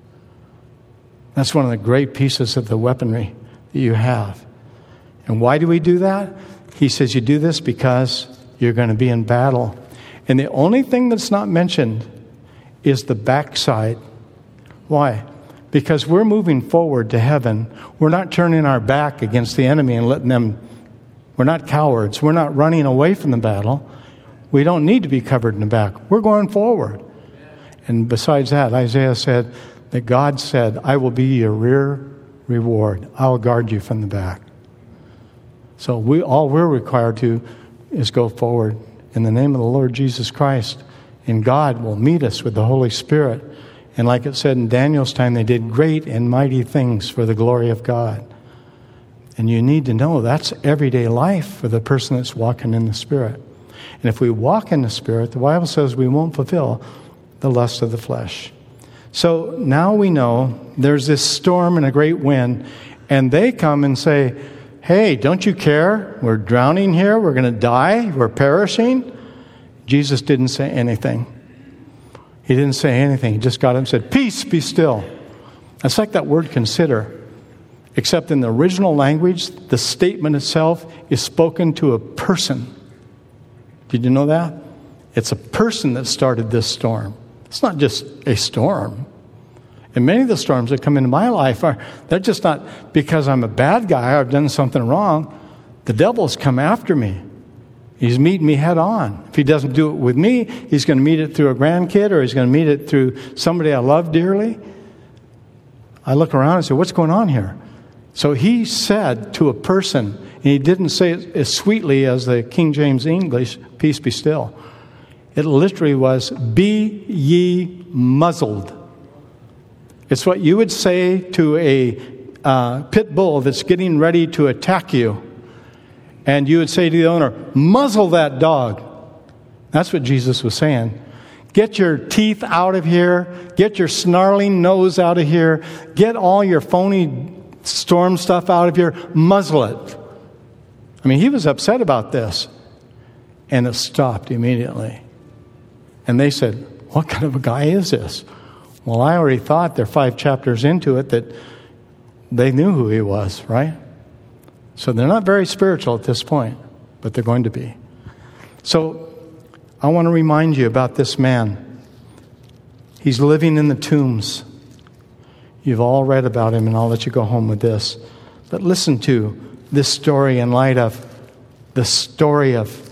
[SPEAKER 1] That's one of the great pieces of the weaponry that you have. And why do we do that? He says you do this because you're going to be in battle. And the only thing that's not mentioned is the backside. Why? Because we're moving forward to heaven. We're not turning our back against the enemy and letting them. We're not cowards. We're not running away from the battle. We don't need to be covered in the back. We're going forward. And besides that, Isaiah said that God said, I will be your rear reward. I'll guard you from the back. So all we're required to is go forward in the name of the Lord Jesus Christ. And God will meet us with the Holy Spirit. And like it said in Daniel's time, they did great and mighty things for the glory of God. And you need to know that's everyday life for the person that's walking in the Spirit. And if we walk in the Spirit, the Bible says we won't fulfill the lust of the flesh. So now we know there's this storm and a great wind, and they come and say, hey, don't you care? We're drowning here. We're going to die. We're perishing. Jesus didn't say anything. He didn't say anything. He just got up and said, peace, be still. It's like that word consider. Except in the original language, the statement itself is spoken to a person. Did you know that? It's a person that started this storm. It's not just a storm. And many of the storms that come into my life they're just not because I'm a bad guy or I've done something wrong. The devil's come after me. He's meeting me head on. If he doesn't do it with me, he's going to meet it through a grandkid or he's going to meet it through somebody I love dearly. I look around and say, what's going on here? So he said to a person, and he didn't say it as sweetly as the King James English, peace be still. It literally was, be ye muzzled. It's what you would say to a pit bull that's getting ready to attack you. And you would say to the owner, muzzle that dog. That's what Jesus was saying. Get your teeth out of here. Get your snarling nose out of here. Get all your phony storm stuff out of here. Muzzle it. I mean, he was upset about this. And it stopped immediately. And they said, what kind of a guy is this? Well, I already thought they're 5 chapters into it that they knew who he was, right? So they're not very spiritual at this point, but they're going to be. So I want to remind you about this man. He's living in the tombs. You've all read about him, and I'll let you go home with this. But listen to this story in light of the story of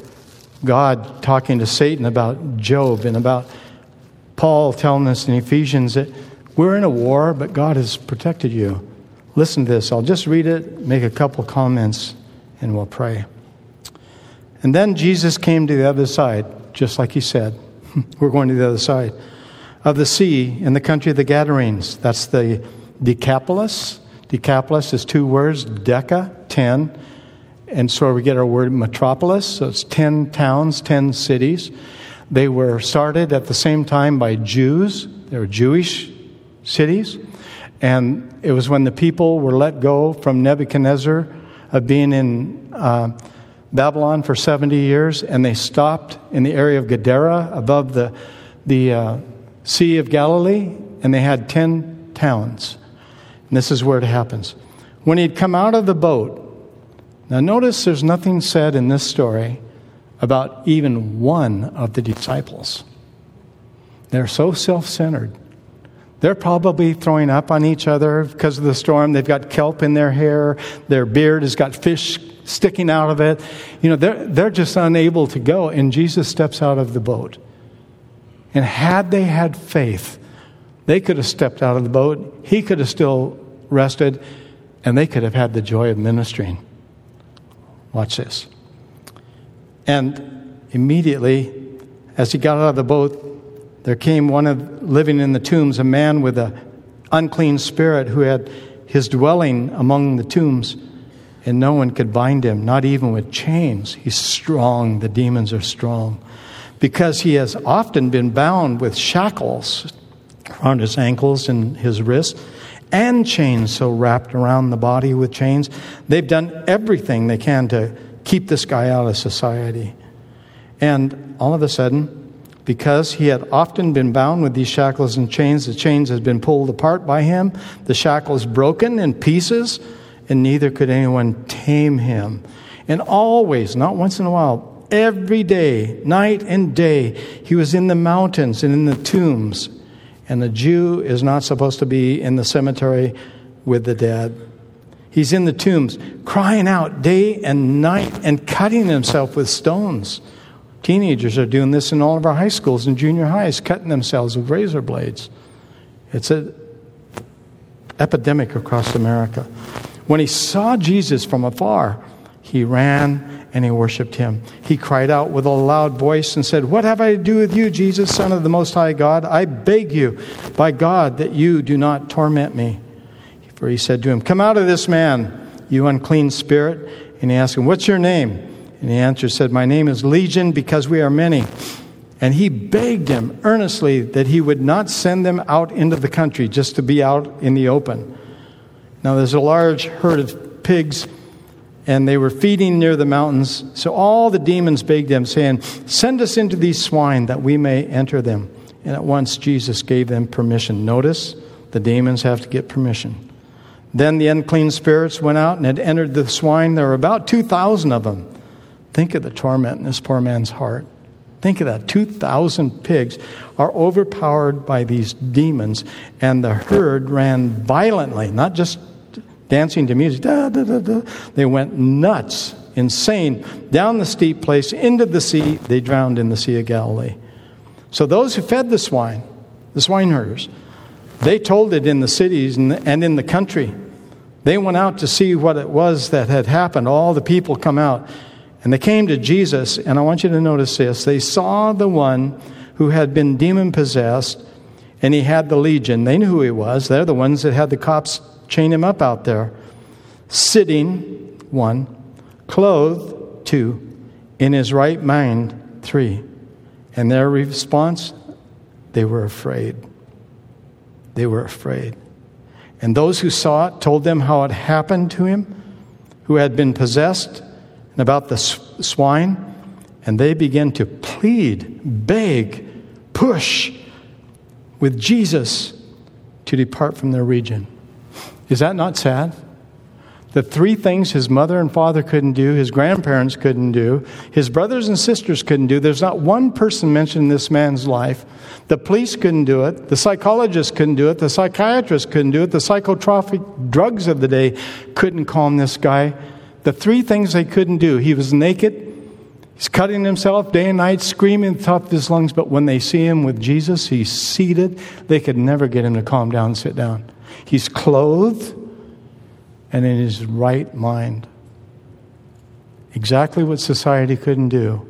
[SPEAKER 1] God talking to Satan about Job and about Paul telling us in Ephesians that we're in a war, but God has protected you. Listen to this. I'll just read it, make a couple comments, and we'll pray. And then Jesus came to the other side, just like he said. We're going to the other side of the sea in the country of the Gadarenes. That's the Decapolis. Decapolis is 2 words, deca, 10. And so we get our word metropolis. So it's 10 towns, 10 cities. They were started at the same time by Jews. They were Jewish cities. And it was when the people were let go from Nebuchadnezzar of being in Babylon for 70 years. And they stopped in the area of Gadara above the Sea of Galilee. And they had 10 towns. And this is where it happens. When he'd come out of the boat, now notice there's nothing said in this story about even one of the disciples. They're so self-centered. They're probably throwing up on each other because of the storm. They've got kelp in their hair. Their beard has got fish sticking out of it. You know, they're just unable to go. And Jesus steps out of the boat. And had they had faith, they could have stepped out of the boat. He could have still rested. And they could have had the joy of ministering. Watch this. And immediately, as he got out of the boat, there came one of living in the tombs, a man with an unclean spirit who had his dwelling among the tombs, and no one could bind him, not even with chains. He's strong. The demons are strong. Because he has often been bound with shackles around his ankles and his wrists, and chains so wrapped around the body with chains. They've done everything they can to keep this guy out of society. And all of a sudden, because he had often been bound with these shackles and chains, the chains had been pulled apart by him, the shackles broken in pieces, and neither could anyone tame him. And always, not once in a while, every day, night and day, he was in the mountains and in the tombs. And the Jew is not supposed to be in the cemetery with the dead. He's in the tombs, crying out day and night and cutting himself with stones. Teenagers are doing this in all of our high schools and junior highs, cutting themselves with razor blades. It's an epidemic across America. When he saw Jesus from afar, he ran and he worshiped him. He cried out with a loud voice and said, "What have I to do with you, Jesus, Son of the Most High God? I beg you, by God, that you do not torment me." For he said to him, "Come out of this man, you unclean spirit." And he asked him, "What's your name?" And he answered, said, "My name is Legion, because we are many." And he begged him earnestly that he would not send them out into the country, just to be out in the open. Now there's a large herd of pigs, and they were feeding near the mountains. So all the demons begged him, saying, "Send us into these swine, that we may enter them." And at once Jesus gave them permission. Notice, the demons have to get permission. Then the unclean spirits went out and had entered the swine. There were about 2,000 of them. Think of the torment in this poor man's heart. Think of that. 2,000 pigs are overpowered by these demons, and the herd ran violently, not just dancing to music. Da, da, da, da. They went nuts, insane, down the steep place, into the sea. They drowned in the Sea of Galilee. So those who fed the swine herders, they told it in the cities and in the country. They went out to see what it was that had happened. All the people come out. And they came to Jesus, and I want you to notice this. They saw the one who had been demon-possessed, and he had the legion. They knew who he was. They're the ones that had the cops chain him up out there. Sitting, 1. Clothed, 2. In his right mind, 3. And their response, they were afraid. They were afraid. And those who saw it told them how it happened to him, who had been possessed, and about the swine. And they began to plead, beg, push with Jesus to depart from their region. Is that not sad? The 3 things his mother and father couldn't do, his grandparents couldn't do, his brothers and sisters couldn't do. There's not one person mentioned in this man's life. The police couldn't do it. The psychologists couldn't do it. The psychiatrists couldn't do it. The psychotropic drugs of the day couldn't calm this guy. The 3 things they couldn't do. He was naked. He's cutting himself day and night, screaming at the top of his lungs. But when they see him with Jesus, he's seated. They could never get him to calm down and sit down. He's clothed and in his right mind. Exactly what society couldn't do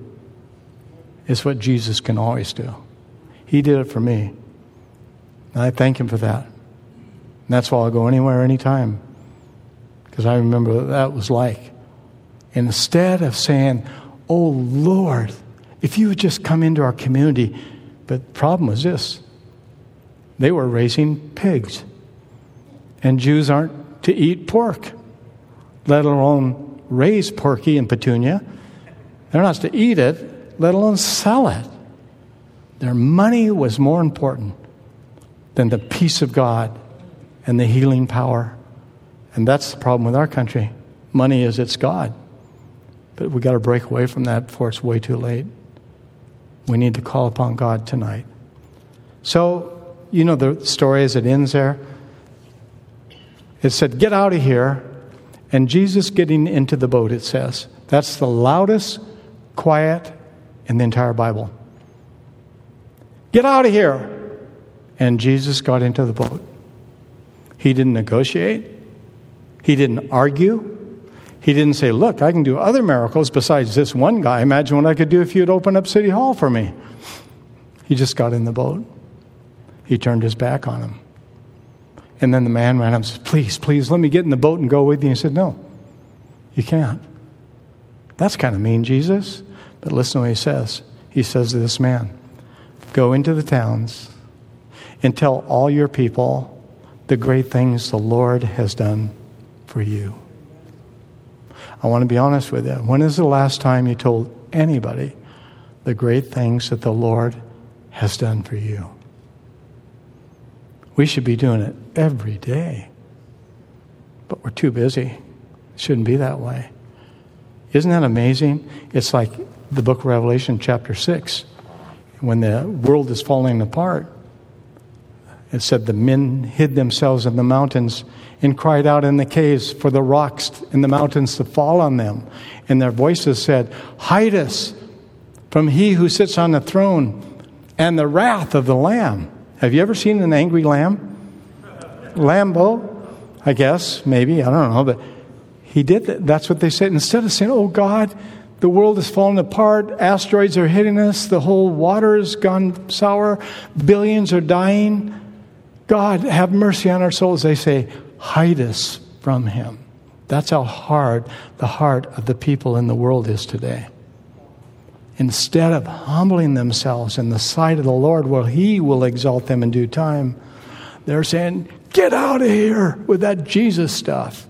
[SPEAKER 1] is what Jesus can always do. He did it for me. And I thank him for that. And that's why I'll go anywhere, anytime. Because I remember what that was like. And instead of saying, "Oh, Lord, if you would just come into our community." But the problem was this. They were raising pigs. And Jews aren't to eat pork, let alone raise porky in Petunia. They're not to eat it, let alone sell it. Their money was more important than the peace of God and the healing power. And that's the problem with our country. Money is its God. But we've got to break away from that before it's way too late. We need to call upon God tonight. So, you know the story as it ends there? It said, "Get out of here." And Jesus getting into the boat, it says. That's the loudest quiet in the entire Bible. "Get out of here." And Jesus got into the boat. He didn't negotiate. He didn't argue. He didn't say, "Look, I can do other miracles besides this one guy. Imagine what I could do if you'd open up City Hall for me." He just got in the boat. He turned his back on him. And then the man ran up and said, please, let me get in the boat and go with you. And he said, "No, you can't." That's kind of mean, Jesus. But listen to what he says. He says to this man, "Go into the towns and tell all your people the great things the Lord has done for you." I want to be honest with you. When is the last time you told anybody the great things that the Lord has done for you? We should be doing it every day. But we're too busy. It shouldn't be that way. Isn't that amazing? It's like the book of Revelation, chapter 6. When the world is falling apart, it said the men hid themselves in the mountains and cried out in the caves for the rocks in the mountains to fall on them. And their voices said, "Hide us from he who sits on the throne and the wrath of the Lamb. Have you ever seen an angry lamb? Lambo, I guess, maybe, I don't know, but he did that. That's what they said. Instead of saying, oh God, the world is falling apart, asteroids are hitting us, the whole water has gone sour, billions are dying, God, have mercy on our souls. They say, hide us from him. That's how hard the heart of the people in the world is today. Instead of humbling themselves in the sight of the Lord, well, he will exalt them in due time, they're saying, get out of here with that Jesus stuff.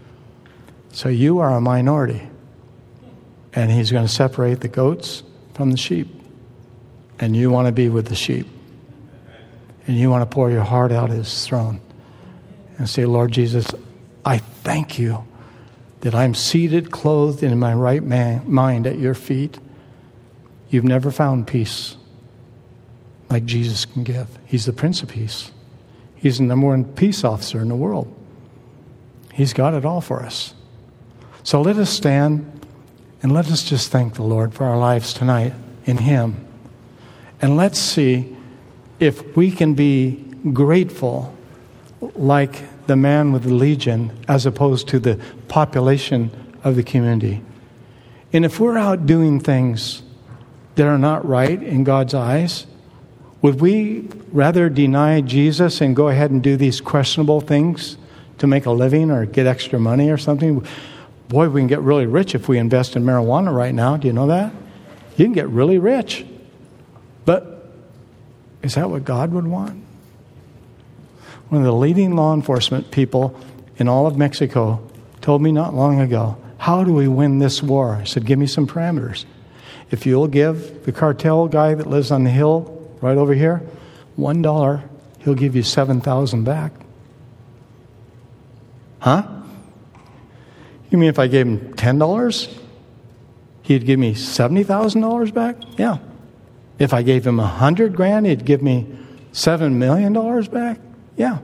[SPEAKER 1] So you are a minority. And he's going to separate the goats from the sheep. And you want to be with the sheep. And you want to pour your heart out at his throne. And say, Lord Jesus, I thank you that I'm seated, clothed in my right mind at your feet. You've never found peace like Jesus can give. He's the Prince of Peace. He's the number one peace officer in the world. He's got it all for us. So let us stand and let us just thank the Lord for our lives tonight in him. And let's see if we can be grateful like the man with the legion as opposed to the population of the community. And if we're out doing things that are not right in God's eyes, would we rather deny Jesus and go ahead and do these questionable things to make a living or get extra money or something? Boy, we can get really rich if we invest in marijuana right now. Do you know that? You can get really rich. But is that what God would want? One of the leading law enforcement people in all of Mexico told me not long ago, how do we win this war? I said, give me some parameters. If you'll give the cartel guy that lives on the hill right over here $1, he'll give you 7,000 back. Huh? You mean if I gave him $10, he'd give me $70,000 back? Yeah. If I gave him $100,000, he'd give me $7 million back? Yeah.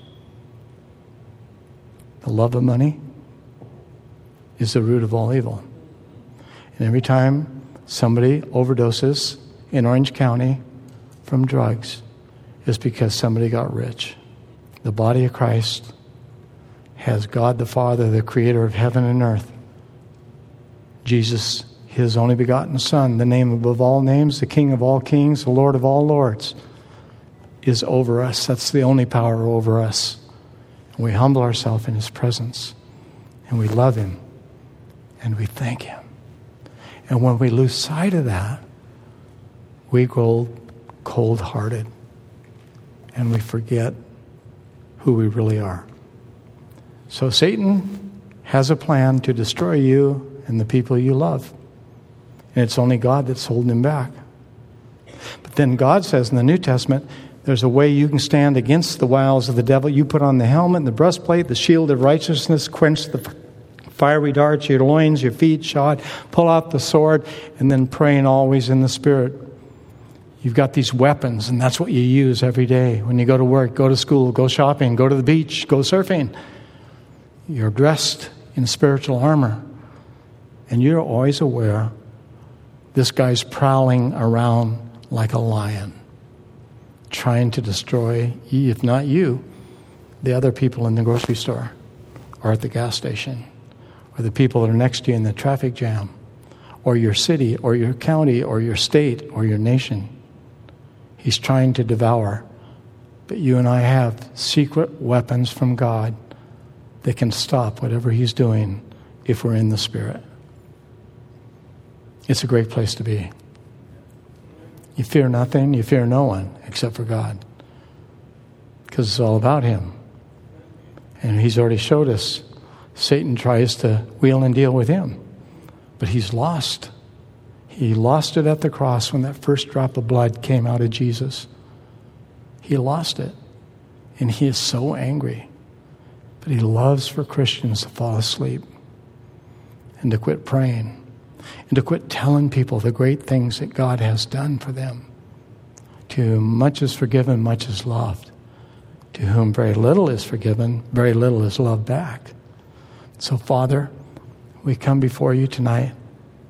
[SPEAKER 1] The love of money is the root of all evil. And every time somebody overdoses in Orange County from drugs, it's because somebody got rich. The body of Christ has God the Father, the creator of heaven and earth. Jesus, his only begotten Son, the name above all names, the King of all kings, the Lord of all lords, is over us. That's the only power over us. And we humble ourselves in his presence. And we love him. And we thank him. And when we lose sight of that, we grow cold-hearted. And we forget who we really are. So Satan has a plan to destroy you and the people you love. And it's only God that's holding him back. But then God says in the New Testament, there's a way you can stand against the wiles of the devil. You put on the helmet and the breastplate, the shield of righteousness, quench the fiery darts, your loins, your feet shod, pull out the sword, and then praying always in the Spirit. You've got these weapons, and that's what you use every day. When you go to work, go to school, go shopping, go to the beach, go surfing. You're dressed in spiritual armor. And you're always aware this guy's prowling around like a lion, trying to destroy, if not you, the other people in the grocery store or at the gas station or the people that are next to you in the traffic jam or your city or your county or your state or your nation. He's trying to devour. But you and I have secret weapons from God that can stop whatever he's doing if we're in the Spirit. It's a great place to be. You fear nothing, you fear no one except for God. Because it's all about him. And he's already showed us Satan tries to wheel and deal with him. But he's lost. He lost it at the cross when that first drop of blood came out of Jesus. He lost it. And he is so angry. But he loves for Christians to fall asleep and to quit praying and to quit telling people the great things that God has done for them. To whom much is forgiven, much is loved. To whom very little is forgiven, very little is loved back. So, Father, we come before you tonight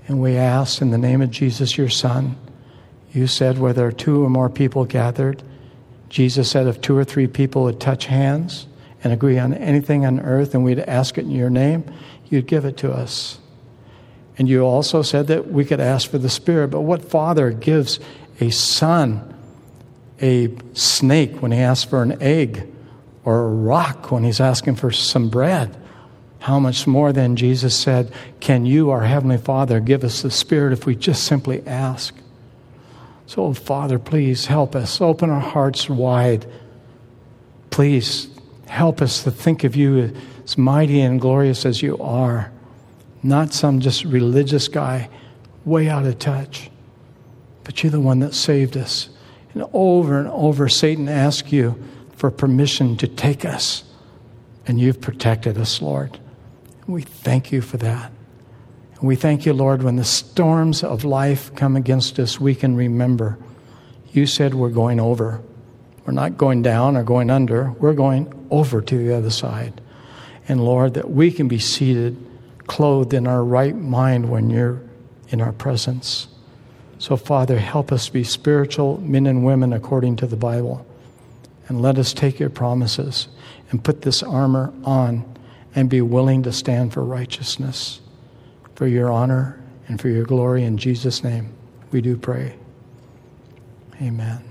[SPEAKER 1] And we ask in the name of Jesus, your Son, you said where there are 2 or more people gathered, Jesus said if 2 or 3 people would touch hands and agree on anything on earth and we'd ask it in your name, you'd give it to us. And you also said that we could ask for the Spirit. But what father gives a son a snake when he asks for an egg, or a rock when he's asking for some bread? How much more then, Jesus said, can you, our Heavenly Father, give us the Spirit if we just simply ask? So, Father, please help us. Open our hearts wide. Please help us to think of you as mighty and glorious as you are. Not some just religious guy way out of touch. But you're the one that saved us. And over, Satan asks you for permission to take us. And you've protected us, Lord. We thank you for that. And we thank you, Lord, when the storms of life come against us, we can remember. You said we're going over. We're not going down or going under. We're going over to the other side. And Lord, that we can be seated, clothed in our right mind when you're in our presence. So, Father, help us be spiritual men and women according to the Bible. And let us take your promises and put this armor on and be willing to stand for righteousness, for your honor and for your glory. In Jesus' name, we do pray. Amen.